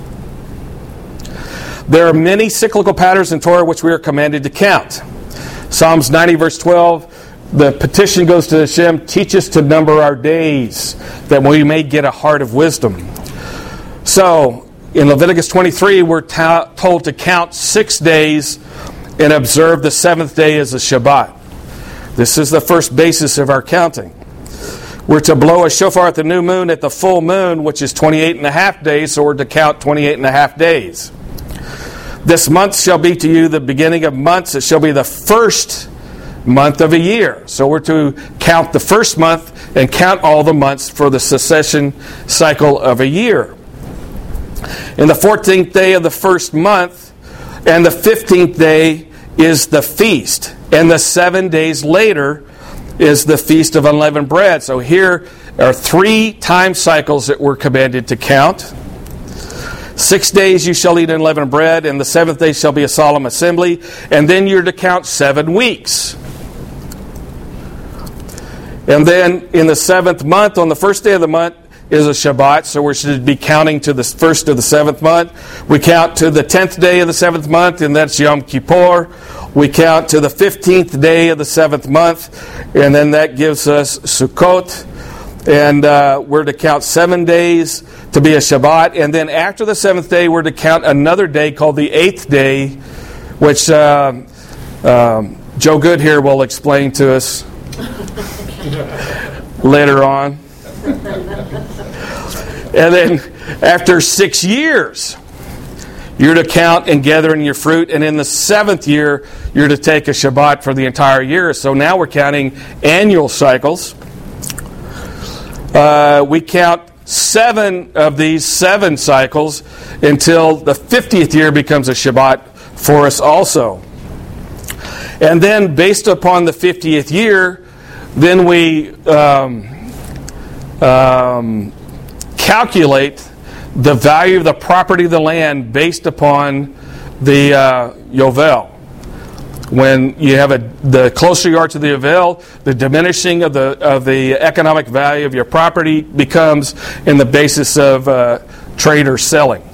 There are many cyclical patterns in Torah which we are commanded to count. Psalms ninety, verse twelve, the petition goes to Hashem, teach us to number our days, that we may get a heart of wisdom. So, in Leviticus twenty-three, we're ta- told to count six days and observe the seventh day as a Shabbat. This is the first basis of our counting. We're to blow a shofar at the new moon at the full moon, which is twenty-eight and a half days, so we're to count twenty-eight and a half days. This month shall be to you the beginning of months. It shall be the first month of a year. So we're to count the first month and count all the months for the succession cycle of a year. In the fourteenth day of the first month and the fifteenth day is the feast. And the seven days later is the Feast of Unleavened Bread. So here are three time cycles that we're commanded to count. Six days you shall eat unleavened bread, and the seventh day shall be a solemn assembly, and then you're to count seven weeks. And then in the seventh month, on the first day of the month, is a Shabbat, so we should be counting to the first of the seventh month. We count to the tenth day of the seventh month, and that's Yom Kippur. We count to the fifteenth day of the seventh month, and then that gives us Sukkot. And uh, we're to count seven days to be a Shabbat. And then after the seventh day, we're to count another day called the eighth day, which uh, um, Joe Good here will explain to us later on. And then after six years, you're to count and gather in your fruit. And in the seventh year, you're to take a Shabbat for the entire year. So now we're counting annual cycles. Uh, we count seven of these seven cycles until the fiftieth year becomes a Shabbat for us also. And then based upon the fiftieth year, then we um, um, calculate the value of the property of the land based upon the uh, Yovel. When you have a, the closer you are to the Yovel, the diminishing of the of the economic value of your property becomes in the basis of uh, trade or selling.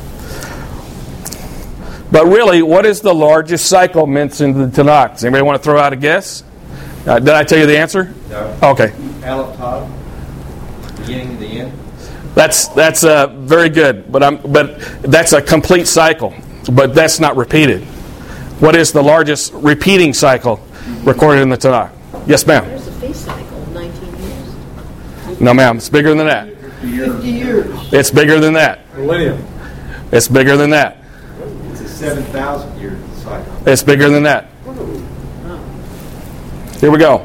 But really, what is the largest cycle mentioned in the Tanakh? Does anybody want to throw out a guess? Uh, did I tell you the answer? No. Okay. Aleph Tav, beginning to the end. That's that's uh, very good, but I'm but that's a complete cycle, but that's not repeated. What is the largest repeating cycle recorded in the Tanakh? Yes, ma'am. There's a feast cycle of nineteen years. No, ma'am. It's bigger than that. fifty years. It's bigger than that. Millennium. It's bigger than that. It's a seven thousand year cycle. It's bigger than that. Here we go.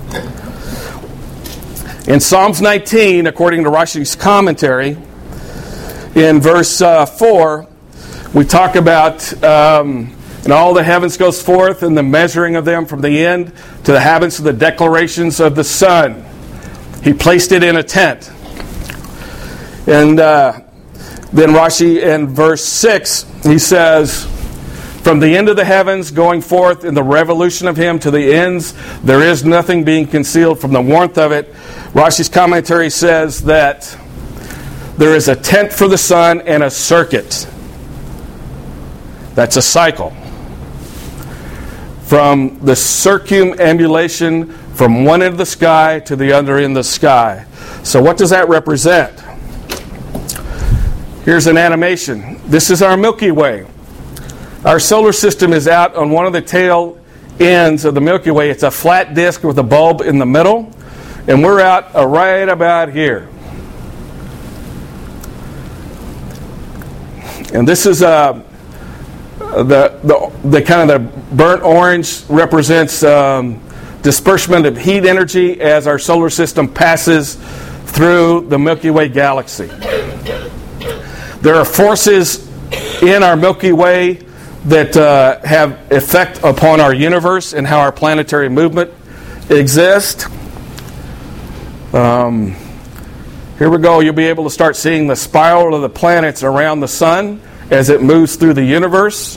In Psalms nineteen, according to Rashi's commentary, in verse uh, four, we talk about um, And all the heavens goes forth, and the measuring of them from the end to the habits of the declarations of the sun. He placed it in a tent. And uh, then Rashi in verse six, he says, from the end of the heavens going forth in the revolution of him to the ends, there is nothing being concealed from the warmth of it. Rashi's commentary says that there is a tent for the sun and a circuit. That's a cycle. From the circumambulation from one end of the sky to the other end of the sky. So what does that represent? Here's an animation. This is our Milky Way. Our solar system is out on one of the tail ends of the Milky Way. It's a flat disk with a bulb in the middle, and we're out uh, right about here. And this is uh, the, the the kind of the burnt orange represents um, disbursement of heat energy as our solar system passes through the Milky Way galaxy. There are forces in our Milky Way that uh, have effect upon our universe and how our planetary movement exists. Um, here we go. You'll be able to start seeing the spiral of the planets around the sun as it moves through the universe.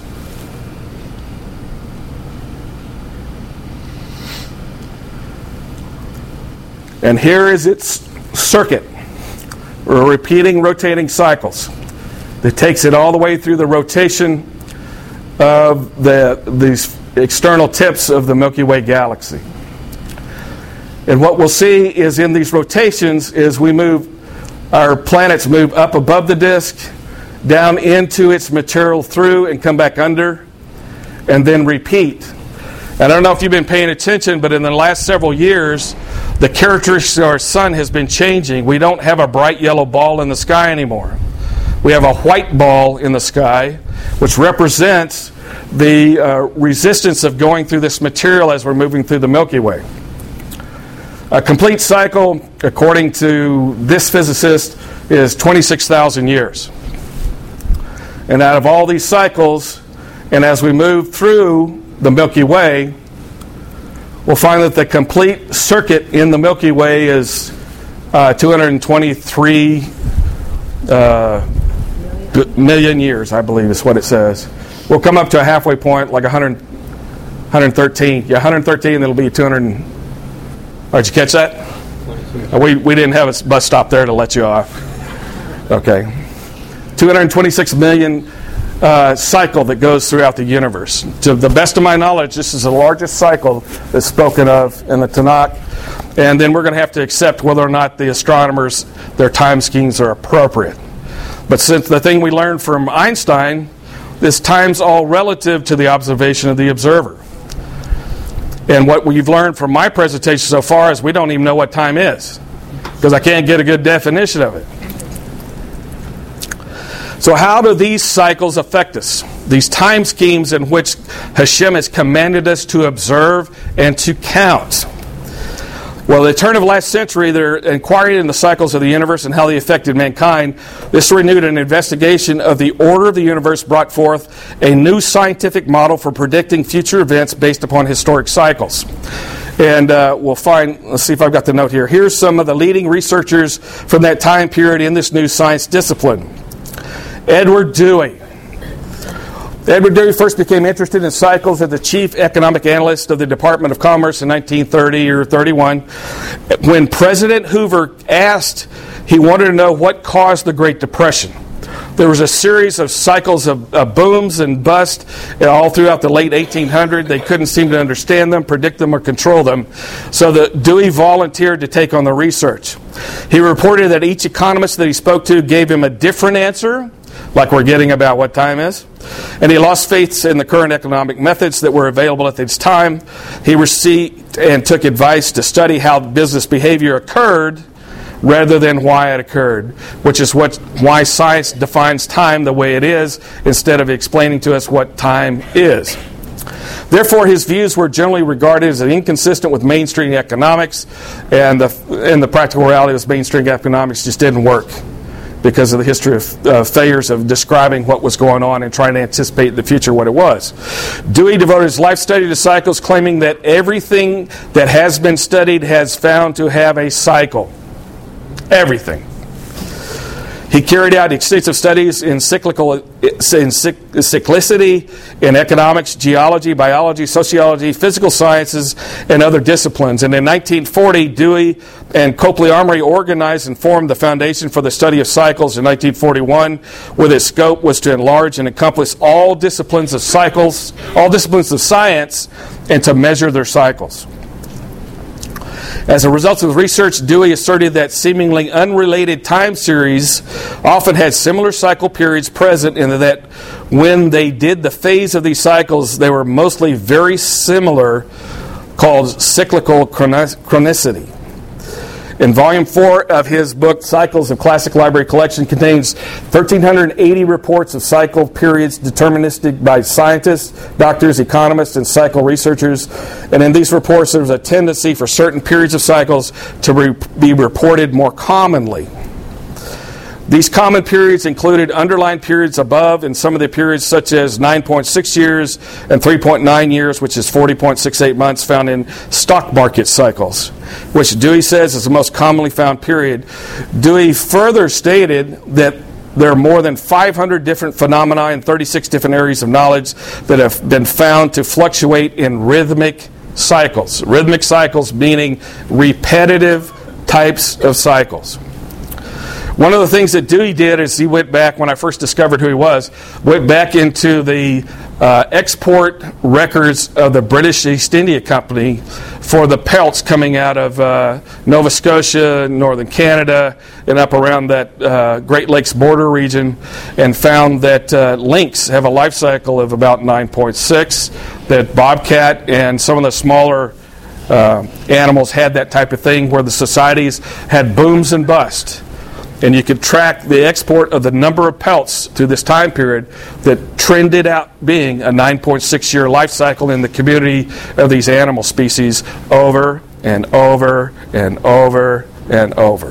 And here is its circuit. We're repeating rotating cycles. That takes it all the way through the rotation of the these external tips of the Milky Way galaxy. And what we'll see is in these rotations is we move, our planets move up above the disk, down into its material through and come back under, and then repeat. And I don't know if you've been paying attention, but in the last several years, the characteristics of our sun has been changing. We don't have a bright yellow ball in the sky anymore. We have a white ball in the sky, which represents the uh, resistance of going through this material as we're moving through the Milky Way. A complete cycle, according to this physicist, is twenty-six thousand years. And out of all these cycles, and as we move through the Milky Way, we'll find that the complete circuit in the Milky Way is uh, two hundred twenty-three uh, million years, I believe is what it says. We'll come up to a halfway point, like one hundred, one hundred thirteen. Yeah, one hundred thirteen, it'll be two hundred. Oh, did you catch that? Oh, we, we didn't have a bus stop there to let you off. Okay. two hundred twenty-six million uh, cycle that goes throughout the universe. To the best of my knowledge, this is the largest cycle that's spoken of in the Tanakh. And then we're going to have to accept whether or not the astronomers, their time schemes are appropriate. But since the thing we learned from Einstein is time's all relative to the observation of the observer. And what we've learned from my presentation so far is we don't even know what time is, because I can't get a good definition of it. So how do these cycles affect us? These time schemes in which Hashem has commanded us to observe and to count. Well, at the turn of last century, they're inquiring in the cycles of the universe and how they affected mankind. This renewed an investigation of the order of the universe, brought forth a new scientific model for predicting future events based upon historic cycles. And uh, we'll find, let's see if I've got the note here. Here's some of the leading researchers from that time period in this new science discipline. Edward Dewey. Edward Dewey first became interested in cycles as the chief economic analyst of the Department of Commerce in nineteen thirty or thirty-one. When President Hoover asked, he wanted to know what caused the Great Depression. There was a series of cycles of, of booms and busts all throughout the late eighteen hundreds. They couldn't seem to understand them, predict them, or control them. So the, Dewey volunteered to take on the research. He reported that each economist that he spoke to gave him a different answer, like we're getting about what time is. And he lost faith in the current economic methods that were available at this time. He received and took advice to study how business behavior occurred rather than why it occurred, which is what why science defines time the way it is instead of explaining to us what time is. Therefore, his views were generally regarded as inconsistent with mainstream economics, and the, and the practical reality was mainstream economics just didn't work. because of the history of uh, failures of describing what was going on and trying to anticipate in the future what it was. Dewey devoted his life study to cycles, claiming that everything that has been studied has found to have a cycle. Everything. He carried out extensive studies in cyclical, in cyclicity, in economics, geology, biology, sociology, physical sciences, and other disciplines. And in nineteen forty, Dewey and Copley Armory organized and formed the Foundation for the Study of Cycles in nineteen forty-one, where its scope was to enlarge and encompass all disciplines of cycles, all disciplines of science, and to measure their cycles. As a result of the research, Dewey asserted that seemingly unrelated time series often had similar cycle periods present, and that when they did the phase of these cycles, they were mostly very similar, called cyclical chronicity. In Volume four of his book, Cycles of Classic Library Collection, contains one thousand three hundred eighty reports of cycle periods deterministic by scientists, doctors, economists, and cycle researchers. And in these reports, there's a tendency for certain periods of cycles to re- be reported more commonly. These common periods included underlined periods above, and some of the periods such as nine point six years and three point nine years, which is forty point six eight months, found in stock market cycles, which Dewey says is the most commonly found period. Dewey further stated that there are more than five hundred different phenomena in thirty-six different areas of knowledge that have been found to fluctuate in rhythmic cycles. Rhythmic cycles meaning repetitive types of cycles. One of the things that Dewey did is he went back, when I first discovered who he was, went back into the uh, export records of the British East India Company for the pelts coming out of uh, Nova Scotia, northern Canada, and up around that uh, Great Lakes border region, and found that uh, lynx have a life cycle of about nine point six, that bobcat and some of the smaller uh, animals had that type of thing, where the societies had booms and busts. And you could track the export of the number of pelts through this time period that trended out being a nine point six year life cycle in the community of these animal species over and over and over and over.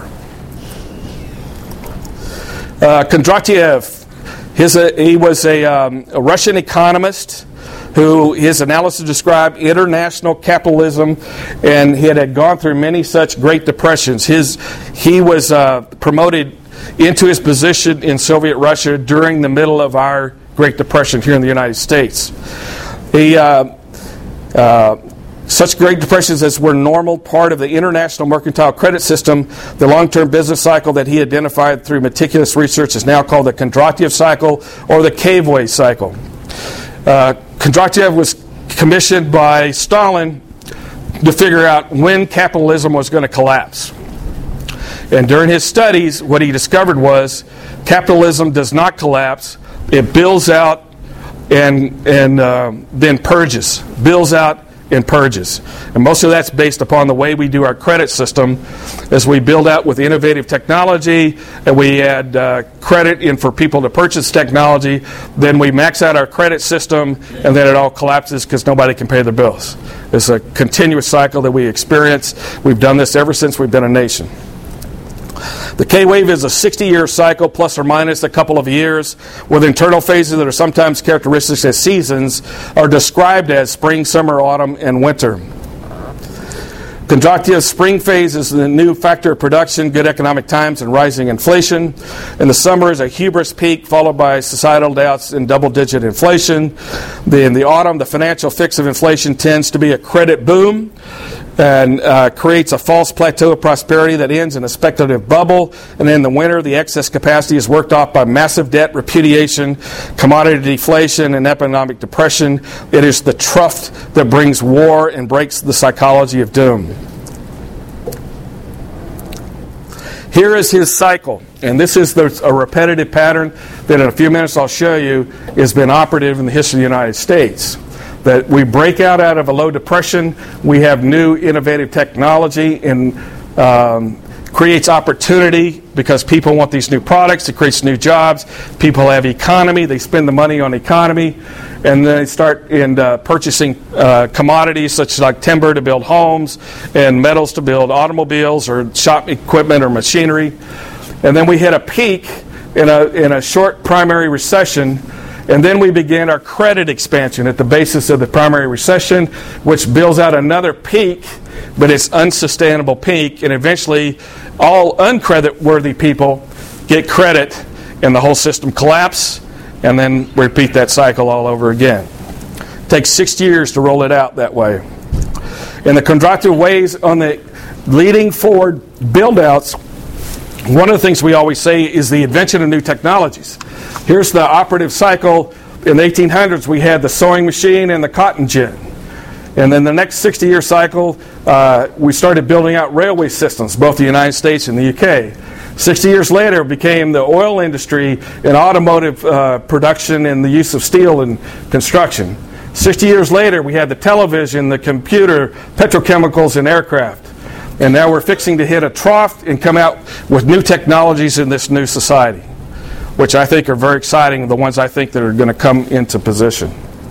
Uh, Kondratiev, his, uh, he was a, um, a Russian economist who his analysis described international capitalism, and he had, had gone through many such Great Depressions. His, he was uh, promoted into his position in Soviet Russia during the middle of our Great Depression here in the United States. He, uh, uh, such Great Depressions as were normal part of the international mercantile credit system, the long-term business cycle that he identified through meticulous research is now called the Kondratiev cycle or the Caveway cycle. Uh, Kondratiev was commissioned by Stalin to figure out when capitalism was going to collapse. And during his studies, what he discovered was capitalism does not collapse. It builds out and, and uh, then purges. Builds out and purges. And most of that's based upon the way we do our credit system, as we build out with innovative technology and we add uh, credit in for people to purchase technology, then we max out our credit system and then it all collapses because nobody can pay their bills. It's a continuous cycle that we experience. We've done this ever since we've been a nation. The K-wave is a sixty-year cycle, plus or minus a couple of years, with internal phases that are sometimes characteristic as seasons, are described as spring, summer, autumn, and winter. Kondratiev's spring phase is the new factor of production, good economic times, and rising inflation. In the summer is a hubris peak, followed by societal doubts and double-digit inflation. The, in the autumn, the financial fix of inflation tends to be a credit boom, and uh, creates a false plateau of prosperity that ends in a speculative bubble. And in the winter, the excess capacity is worked off by massive debt repudiation, commodity deflation, and economic depression. It is the trough that brings war and breaks the psychology of doom. Here is his cycle, and this is the, a repetitive pattern that in a few minutes I'll show you has been operative in the history of the United States. That we break out out of a low depression, we have new innovative technology, and um, creates opportunity because people want these new products. It creates new jobs. People have economy. They spend the money on economy, and then they start in uh, purchasing uh, commodities such as like timber to build homes and metals to build automobiles or shop equipment or machinery. And then we hit a peak in a, in a short primary recession. And then we began our credit expansion at the basis of the primary recession, which builds out another peak, but it's unsustainable peak. And eventually, all uncredit-worthy people get credit, and the whole system collapses, and then repeat that cycle all over again. It takes sixty years to roll it out that way. And the contractive waves on the leading forward build-outs, one of the things we always say is the invention of new technologies. Here's the operative cycle. In the eighteen hundreds, we had the sewing machine and the cotton gin. And then the next sixty-year cycle, uh, we started building out railway systems, both the United States and the U K. sixty years later, it became the oil industry and automotive uh, production and the use of steel in construction. sixty years later, we had the television, the computer, petrochemicals, and aircraft. And now we're fixing to hit a trough and come out with new technologies in this new society, which I think are very exciting, the ones I think that are going to come into position.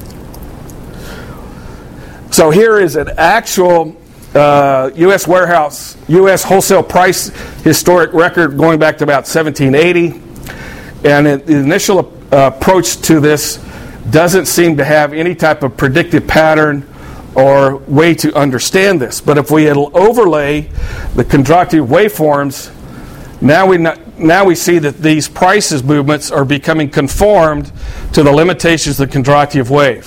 So here is an actual uh, U S warehouse, U S wholesale price historic record going back to about seventeen eighty. And it, the initial uh, approach to this doesn't seem to have any type of predictive pattern or way to understand this. But if we overlay the contractive waveforms, now we not, now we see that these prices movements are becoming conformed to the limitations of the contractive wave.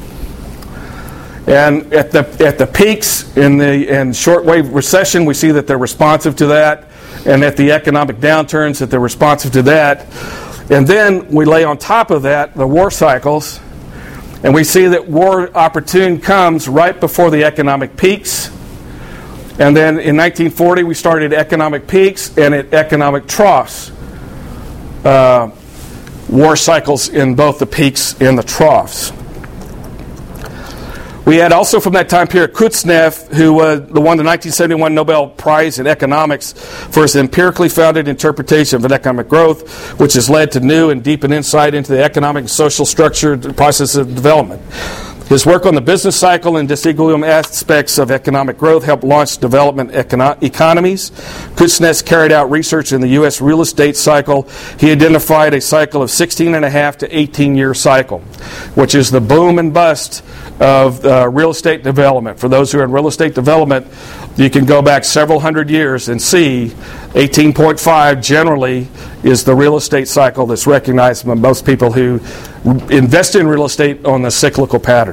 And at the at the peaks in the in shortwave recession, we see that they're responsive to that, and at the economic downturns, that they're responsive to that. And then we lay on top of that the war cycles, and we see that war opportune comes right before the economic peaks. And then in nineteen forty, we started economic peaks and at economic troughs. Uh, war cycles in both the peaks and the troughs. We had also from that time period Kuznets, who was the won the nineteen seventy-one Nobel Prize in Economics for his empirically founded interpretation of economic growth, which has led to new and deepened insight into the economic and social structure process of development. His work on the business cycle and disequilibrium aspects of economic growth helped launch development econo- economies. Kuznets carried out research in the U S real estate cycle. He identified a cycle of sixteen and a half to eighteen year cycle, which is the boom and bust of uh, real estate development. For those who are in real estate development, you can go back several hundred years and see eighteen point five generally is the real estate cycle that's recognized by most people who invest in real estate on the cyclical pattern.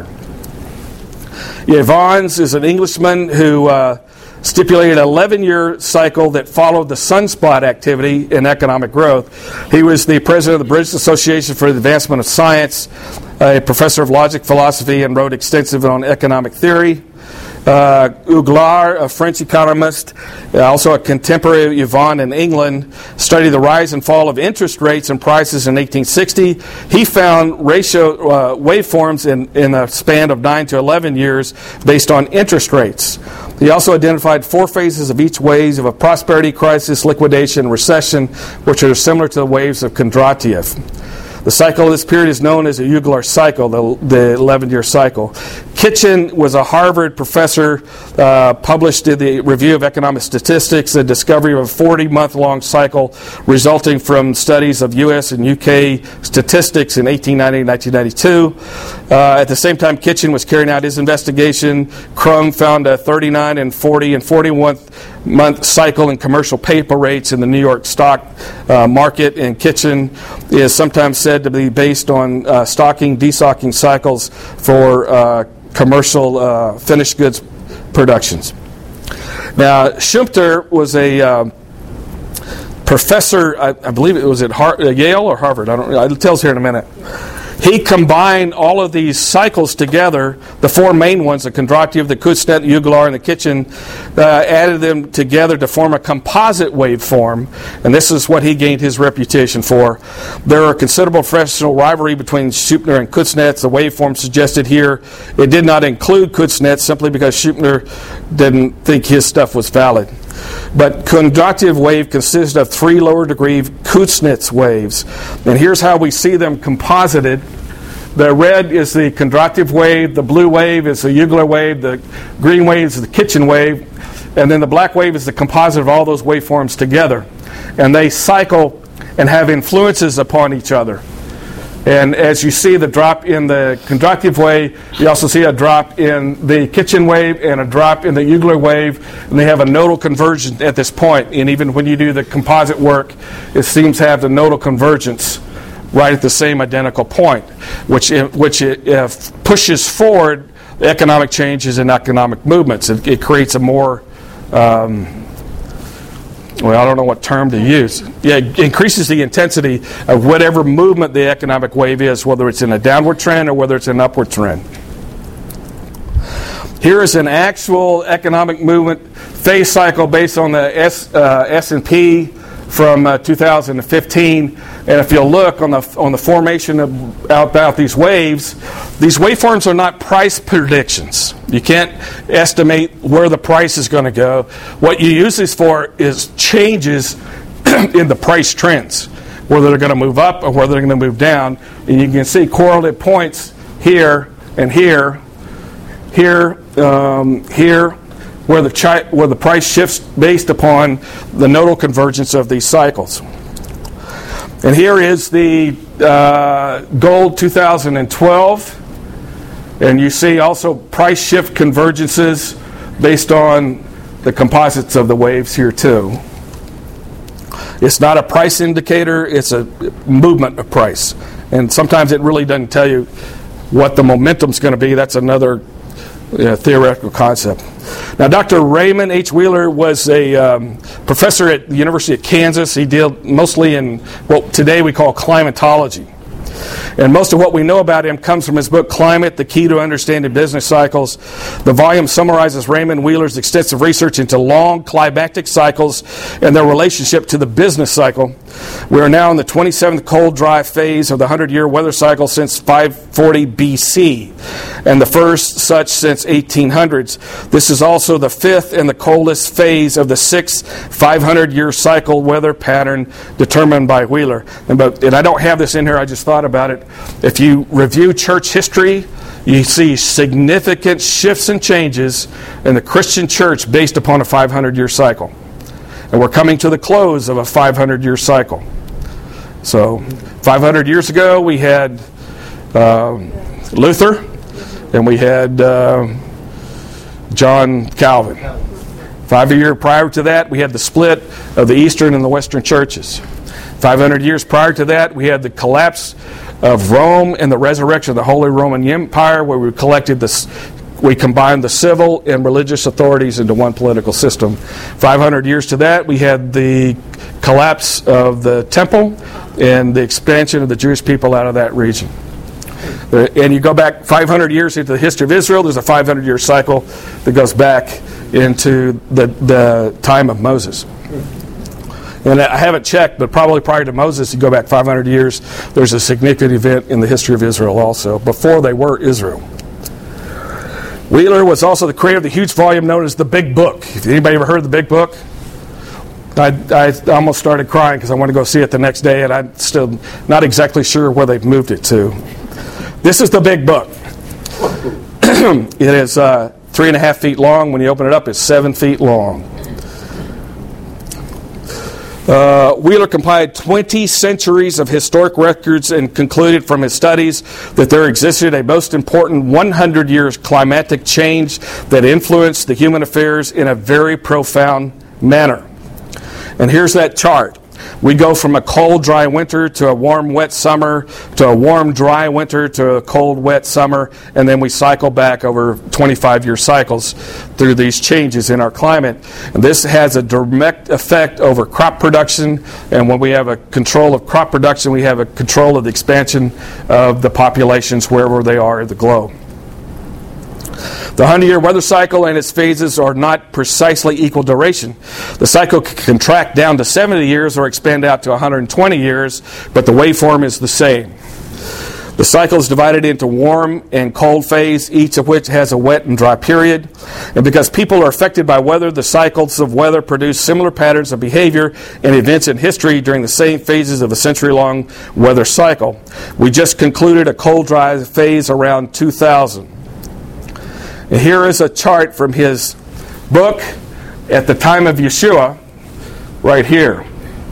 Jevons is an Englishman who uh, stipulated an eleven year cycle that followed the sunspot activity in economic growth. He was the president of the British Association for the Advancement of Science, a professor of logic, philosophy, and wrote extensively on economic theory. Uh, Uglar, a French economist, uh, also a contemporary of Jevons in England, studied the rise and fall of interest rates and prices in eighteen sixty. He found ratio uh, waveforms in, in a span of nine to eleven years based on interest rates. He also identified four phases of each wave of a prosperity, crisis, liquidation, recession, which are similar to the waves of Kondratiev. The cycle of this period is known as the Uglar cycle, the, the eleven year cycle. Kitchen was a Harvard professor, uh, published in the Review of Economic Statistics the discovery of a forty month long cycle resulting from studies of U S and U K statistics in eighteen ninety and nineteen ninety-two. Uh, at the same time Kitchen was carrying out his investigation, Crum found a thirty-nine and forty and forty-one month cycle in commercial paper rates in the New York stock uh, market, and Kitchen is sometimes said to be based on uh, stocking, destocking cycles for uh, commercial uh, finished goods productions. Now, Schumpeter was a uh, professor, I, I believe it was at Har- uh, Yale or Harvard, I don't know, it tells here in a minute. He combined all of these cycles together, the four main ones, the Kondratiev, the Kuznets, the Uglar, and the Kitchen, uh, added them together to form a composite waveform, and this is what he gained his reputation for. There are considerable professional rivalry between Schumpeter and Kuznets. The waveform suggested here, it did not include Kuznets simply because Schumpeter didn't think his stuff was valid. But Kondratiev wave consisted of three lower degree Kuznets waves. And here's how we see them composited. The red is the Kondratiev wave, the blue wave is the Uglar wave, the green wave is the Kitchen wave, and then the black wave is the composite of all those waveforms together. and they cycle and have influences upon each other. And as you see the drop in the conductive wave, you also see a drop in the Kitchen wave and a drop in the Ugler wave, and they have a nodal convergence at this point. And even when you do the composite work, it seems to have the nodal convergence right at the same identical point, which which it, uh, pushes forward economic changes and economic movements. It, it creates a more um, well, I don't know what term to use. Yeah, it increases the intensity of whatever movement the economic wave is, whether it's in a downward trend or whether it's an upward trend. Here is an actual economic movement phase cycle based on the S, uh, S and P from uh, two thousand fifteen. And if you'll look on the on the formation of, about these waves, these waveforms are not price predictions. You can't estimate where the price is going to go. What you use these for is changes in the price trends, whether they're going to move up or whether they're going to move down. And you can see correlated points here and here, here, um, here, where the chi- where the price shifts based upon the nodal convergence of these cycles. And here is the uh, gold two thousand twelve, and you see also price shift convergences based on the composites of the waves here too. It's not a price indicator, it's a movement of price. And sometimes it really doesn't tell you what the momentum's going to be. That's another uh, theoretical concept. Now, Doctor Raymond H. Wheeler was a um, professor at the University of Kansas. He dealt mostly in what today we call climatology. And most of what we know about him comes from his book, Climate, The Key to Understanding Business Cycles. The volume summarizes Raymond Wheeler's extensive research into long climactic cycles and their relationship to the business cycle. We are now in the twenty-seventh cold, dry phase of the hundred-year weather cycle since five forty B C, and the first such since eighteen hundreds. This is also the fifth and the coldest phase of the sixth five hundred year cycle weather pattern determined by Wheeler. And, but, and I don't have this in here, I just thought about it. If you review church history, you see significant shifts and changes in the Christian church based upon a five hundred year cycle. And we're coming to the close of a five hundred year cycle. So, five hundred years ago, we had uh, Luther, and we had uh, John Calvin. Five years prior to that, we had the split of the Eastern and the Western churches. five hundred years prior to that, we had the collapse of Rome and the resurrection of the Holy Roman Empire, where we collected this. We combined the civil and religious authorities into one political system. five hundred years to that, we had the collapse of the temple and the expansion of the Jewish people out of that region. And you go back five hundred years into the history of Israel, there's a five hundred year cycle that goes back into the, the time of Moses. And I haven't checked, but probably prior to Moses, you go back five hundred years, there's a significant event in the history of Israel also, before they were Israel. Wheeler was also the creator of the huge volume known as the Big Book. If anybody ever heard of the Big Book? I, I almost started crying because I want to go see it the next day, and I'm still not exactly sure where they've moved it to. This is the Big Book. It is uh, three and a half feet long. When you open it up, it's seven feet long. Uh, Wheeler compiled twenty centuries of historic records and concluded from his studies that there existed a most important one hundred years climatic change that influenced the human affairs in a very profound manner. And here's that chart. We go from a cold, dry winter to a warm, wet summer to a warm, dry winter to a cold, wet summer, and then we cycle back over twenty-five year cycles through these changes in our climate. And this has a direct effect over crop production, and when we have a control of crop production, we have a control of the expansion of the populations wherever they are in the globe. The hundred year weather cycle and its phases are not precisely equal duration. The cycle can contract down to seventy years or expand out to one hundred twenty years, but the waveform is the same. The cycle is divided into warm and cold phase, each of which has a wet and dry period. And because people are affected by weather, the cycles of weather produce similar patterns of behavior and events in history during the same phases of a century-long weather cycle. We just concluded a cold, dry phase around two thousand. And here is a chart from his book at the time of Yeshua, right here.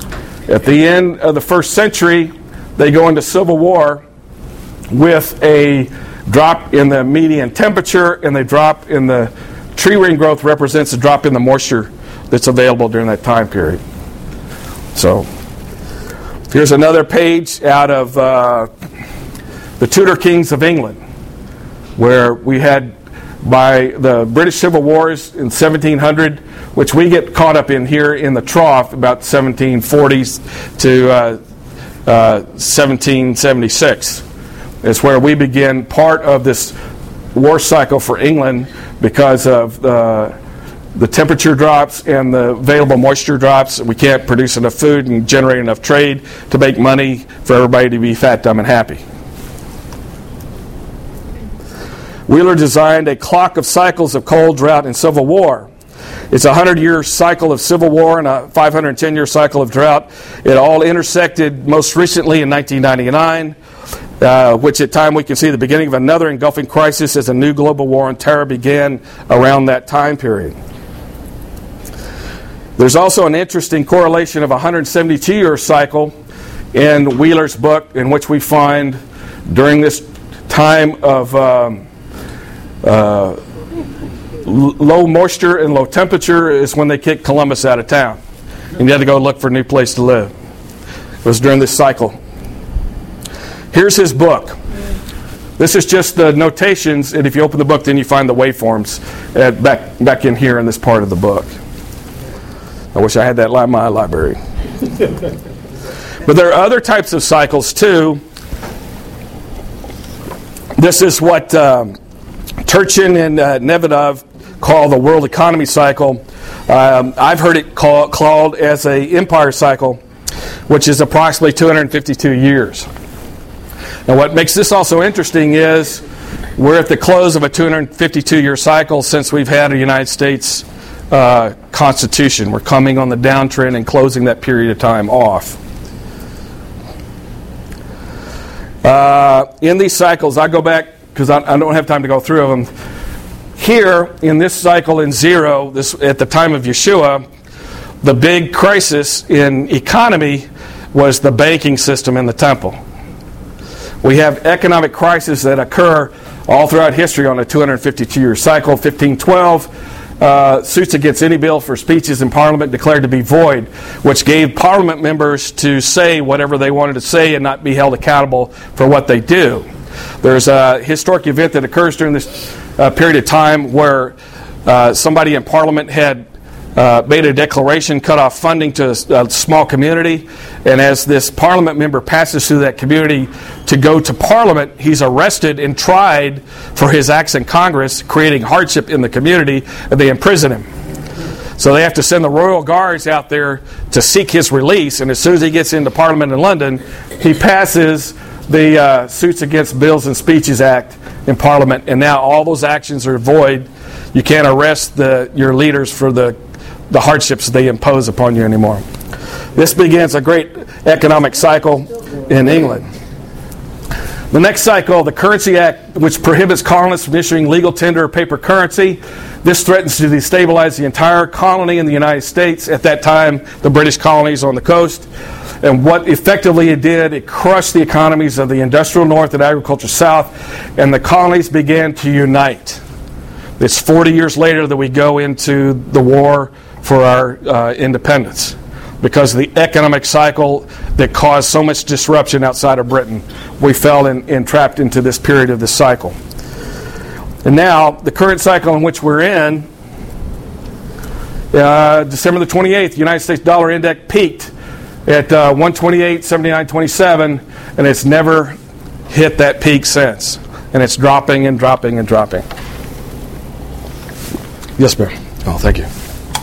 At the end of the first century, they go into civil war with a drop in the median temperature, and they drop in the tree ring growth represents a drop in the moisture that's available during that time period. So here's another page out of uh, the Tudor Kings of England, where we had, by the British Civil Wars in seventeen hundred, which we get caught up in here in the trough, about seventeen forties to uh, uh, seventeen seventy-six. It's where we begin part of this war cycle for England because of uh, the temperature drops and the available moisture drops. We can't produce enough food and generate enough trade to make money for everybody to be fat, dumb, and happy. Wheeler designed a clock of cycles of cold, drought, and civil war. It's a hundred-year cycle of civil war and a five hundred ten-year cycle of drought. It all intersected most recently in nineteen ninety-nine, uh, which at time we can see the beginning of another engulfing crisis as a new global war on terror began around that time period. There's also an interesting correlation of a one hundred seventy-two-year cycle in Wheeler's book, in which we find during this time of um, uh, l- low moisture and low temperature is when they kicked Columbus out of town. And you had to go look for a new place to live. It was during this cycle. Here's his book. This is just the notations, and if you open the book, then you find the waveforms at back, back in here in this part of the book. I wish I had that in my library. But there are other types of cycles too. This is what um, Turchin and uh, Nevedov call the world economy cycle. Um, I've heard it call, called as a empire cycle, which is approximately two hundred fifty-two years. Now, what makes this also interesting is we're at the close of a two hundred fifty-two-year cycle since we've had a United States Uh, Constitution. We're coming on the downtrend and closing that period of time off. Uh, in these cycles, I go back because I, I don't have time to go through them. Here, in this cycle in zero, this at the time of Yeshua, the big crisis in economy was the banking system in the temple. We have economic crises that occur all throughout history on a two hundred fifty-two-year cycle. fifteen twelve. Uh, suits against any bill for speeches in Parliament declared to be void, which gave Parliament members to say whatever they wanted to say and not be held accountable for what they do. There's a historic event that occurs during this uh, period of time where uh, somebody in Parliament had uh, made a declaration, cut off funding to a, a small community, and as this Parliament member passes through that community to go to Parliament, he's arrested and tried for his acts in Congress, creating hardship in the community, and they imprison him. So they have to send the Royal Guards out there to seek his release, and as soon as he gets into Parliament in London, he passes the uh, Suits Against Bills and Speeches Act in Parliament, and now all those actions are void. You can't arrest the, your leaders for the, the hardships they impose upon you anymore. This begins a great economic cycle in England. The next cycle, the Currency Act, which prohibits colonists from issuing legal tender or paper currency. This threatens to destabilize the entire colony in the United States. At that time, the British colonies on the coast. And what effectively it did, it crushed the economies of the industrial North and agriculture South, and the colonies began to unite. It's forty years later that we go into the war for our uh, independence, because of the economic cycle that caused so much disruption outside of Britain. We fell in, entrapped into this period of this cycle. And now, the current cycle in which we're in, uh, December the twenty-eighth, the United States dollar index peaked at uh, one twenty-eight seventy-nine twenty-seven, and it's never hit that peak since. And it's dropping and dropping and dropping. Yes, ma'am. Oh, thank you.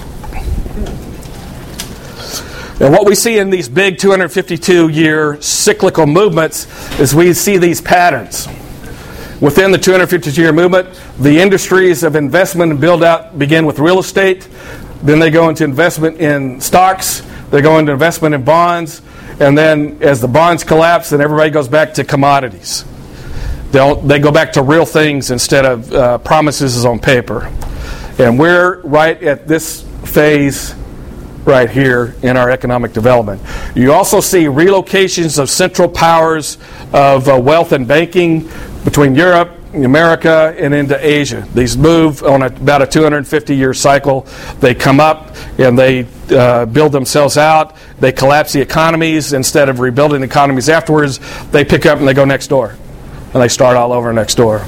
And what we see in these big two hundred fifty-two-year cyclical movements is we see these patterns. Within the two hundred fifty-two-year movement, the industries of investment and build-out begin with real estate. Then they go into investment in stocks. They go into investment in bonds. And then as the bonds collapse, then everybody goes back to commodities. They'll, they go back to real things instead of uh, promises on paper. And we're right at this phase right here in our economic development. You also see relocations of central powers of uh, wealth and banking between Europe, America, and into Asia. These move on a, about a two hundred fifty year cycle. They come up and they uh, build themselves out. They collapse the economies. Instead of rebuilding the economies afterwards, they pick up and they go next door. And they start all over next door.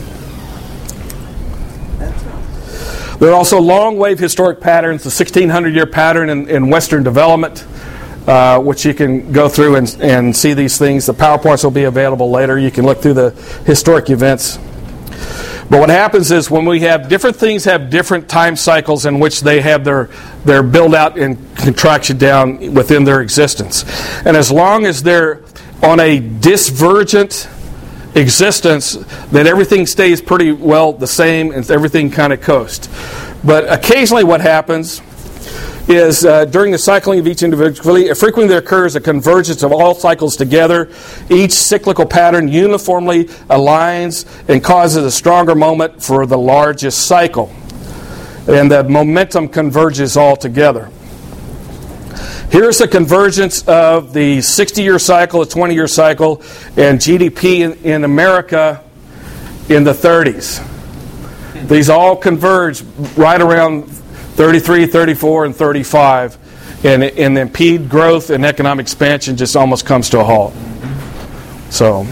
There are also long-wave historic patterns, the sixteen hundred year pattern in, in Western development, uh, which you can go through and, and see these things. The PowerPoints will be available later. You can look through the historic events. But what happens is when we have different things have different time cycles in which they have their, their build-out and contraction down within their existence. And as long as they're on a divergent existence, that everything stays pretty well the same and everything kind of coasts. But occasionally what happens is uh, during the cycling of each individually, it frequently occurs a convergence of all cycles together. Each cyclical pattern uniformly aligns and causes a stronger moment for the largest cycle. And the momentum converges all together. Here's the convergence of the sixty year cycle, the twenty year cycle, and G D P in, in America in the thirties. These all converge right around thirty-three, thirty-four, and thirty-five, and, and impede growth and economic expansion just almost comes to a halt. So,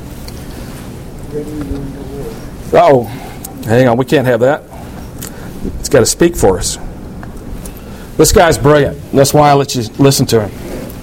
oh, hang on, we can't have that. It's got to speak for us. This guy's brilliant. That's why I let you listen to him.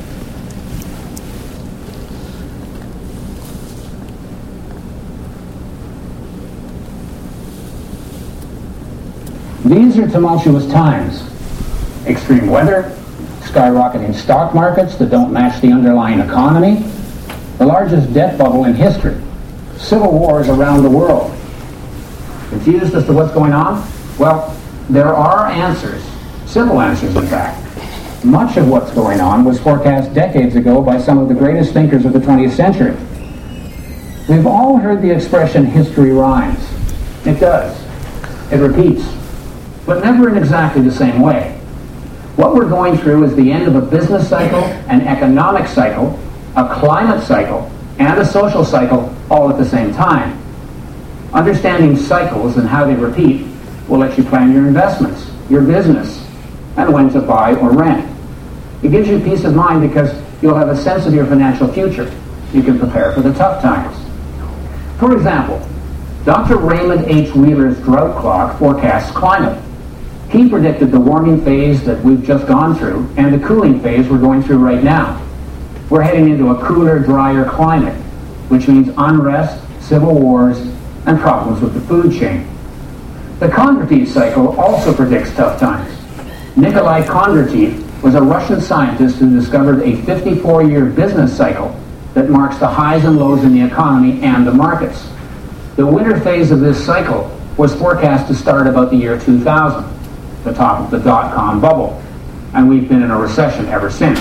These are tumultuous times. Extreme weather, skyrocketing stock markets that don't match the underlying economy, the largest debt bubble in history, civil wars around the world. Confused as to what's going on? Well, there are answers. Simple answers, in fact. Much of what's going on was forecast decades ago by some of the greatest thinkers of the twentieth century. We've all heard the expression, history rhymes. It does. It repeats, but never in exactly the same way. What we're going through is the end of a business cycle, an economic cycle, a climate cycle, and a social cycle all at the same time. Understanding cycles and how they repeat will let you plan your investments, your business, and when to buy or rent. It gives you peace of mind because you'll have a sense of your financial future. You can prepare for the tough times. For example, Doctor Raymond H. Wheeler's drought clock forecasts climate. He predicted the warming phase that we've just gone through and the cooling phase we're going through right now. We're heading into a cooler, drier climate, which means unrest, civil wars, and problems with the food chain. The Kondratiev cycle also predicts tough times. Nikolai Kondratiev was a Russian scientist who discovered a fifty-four year business cycle that marks the highs and lows in the economy and the markets. The winter phase of this cycle was forecast to start about the year two thousand, the top of the dot-com bubble, and we've been in a recession ever since.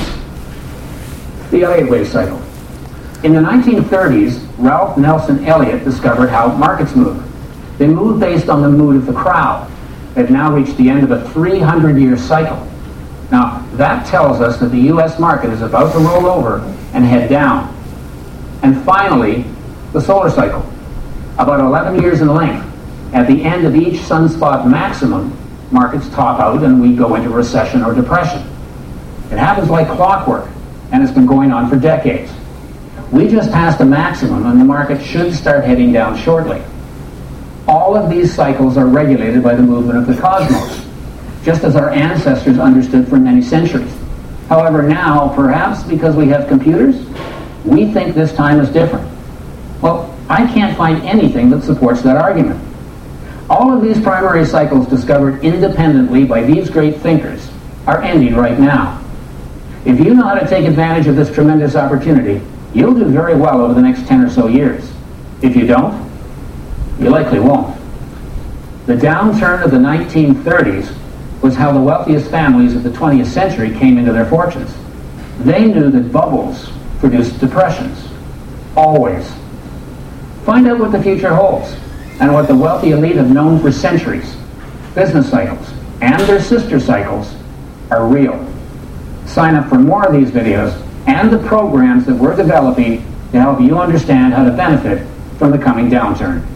The Elliott wave cycle. In the nineteen thirties, Ralph Nelson Elliott discovered how markets move. They move based on the mood of the crowd. They've now reached the end of a three hundred year cycle. Now, that tells us that the U S market is about to roll over and head down. And finally, the solar cycle. About eleven years in length. At the end of each sunspot maximum, markets top out and we go into recession or depression. It happens like clockwork, and it's been going on for decades. We just passed a maximum, and the market should start heading down shortly. All of these cycles are regulated by the movement of the cosmos, just as our ancestors understood for many centuries. However, now, perhaps because we have computers, we think this time is different. Well, I can't find anything that supports that argument. All of these primary cycles discovered independently by these great thinkers are ending right now. If you know how to take advantage of this tremendous opportunity, you'll do very well over the next ten or so years. If you don't, you likely won't. The downturn of the nineteen thirties was how the wealthiest families of the twentieth century came into their fortunes. They knew that bubbles produced depressions. Always. Find out what the future holds and what the wealthy elite have known for centuries. Business cycles and their sister cycles are real. sign up for more of these videos and the programs that we're developing to help you understand how to benefit from the coming downturn.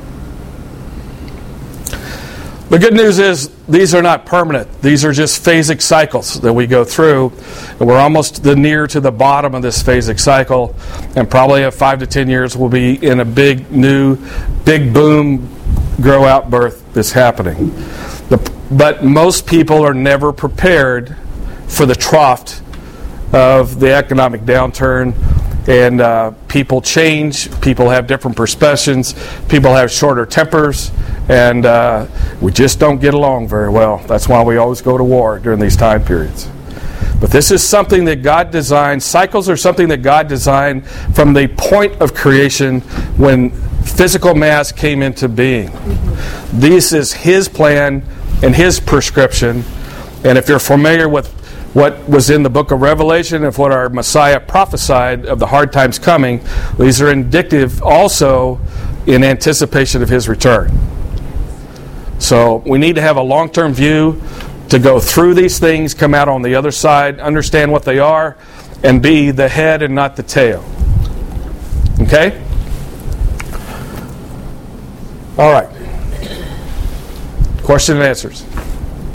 The good news is these are not permanent. These are just phasic cycles that we go through. And we're almost the near to the bottom of this phasic cycle. And probably in five to ten years we'll be in a big new, big boom, grow out birth that's happening. The, but most people are never prepared for the trough of the economic downturn. And uh, people change, people have different perceptions, people have shorter tempers, and uh, we just don't get along very well. That's why we always go to war during these time periods. But this is something that God designed. Cycles are something that God designed from the point of creation when physical mass came into being. This is His plan and His prescription. And if you're familiar with what was in the book of Revelation and what our Messiah prophesied of the hard times coming, these are indicative also in anticipation of His return. So we need to have a long-term view to go through these things, come out on the other side, understand what they are, and be the head and not the tail. Okay? All right. Question and answers.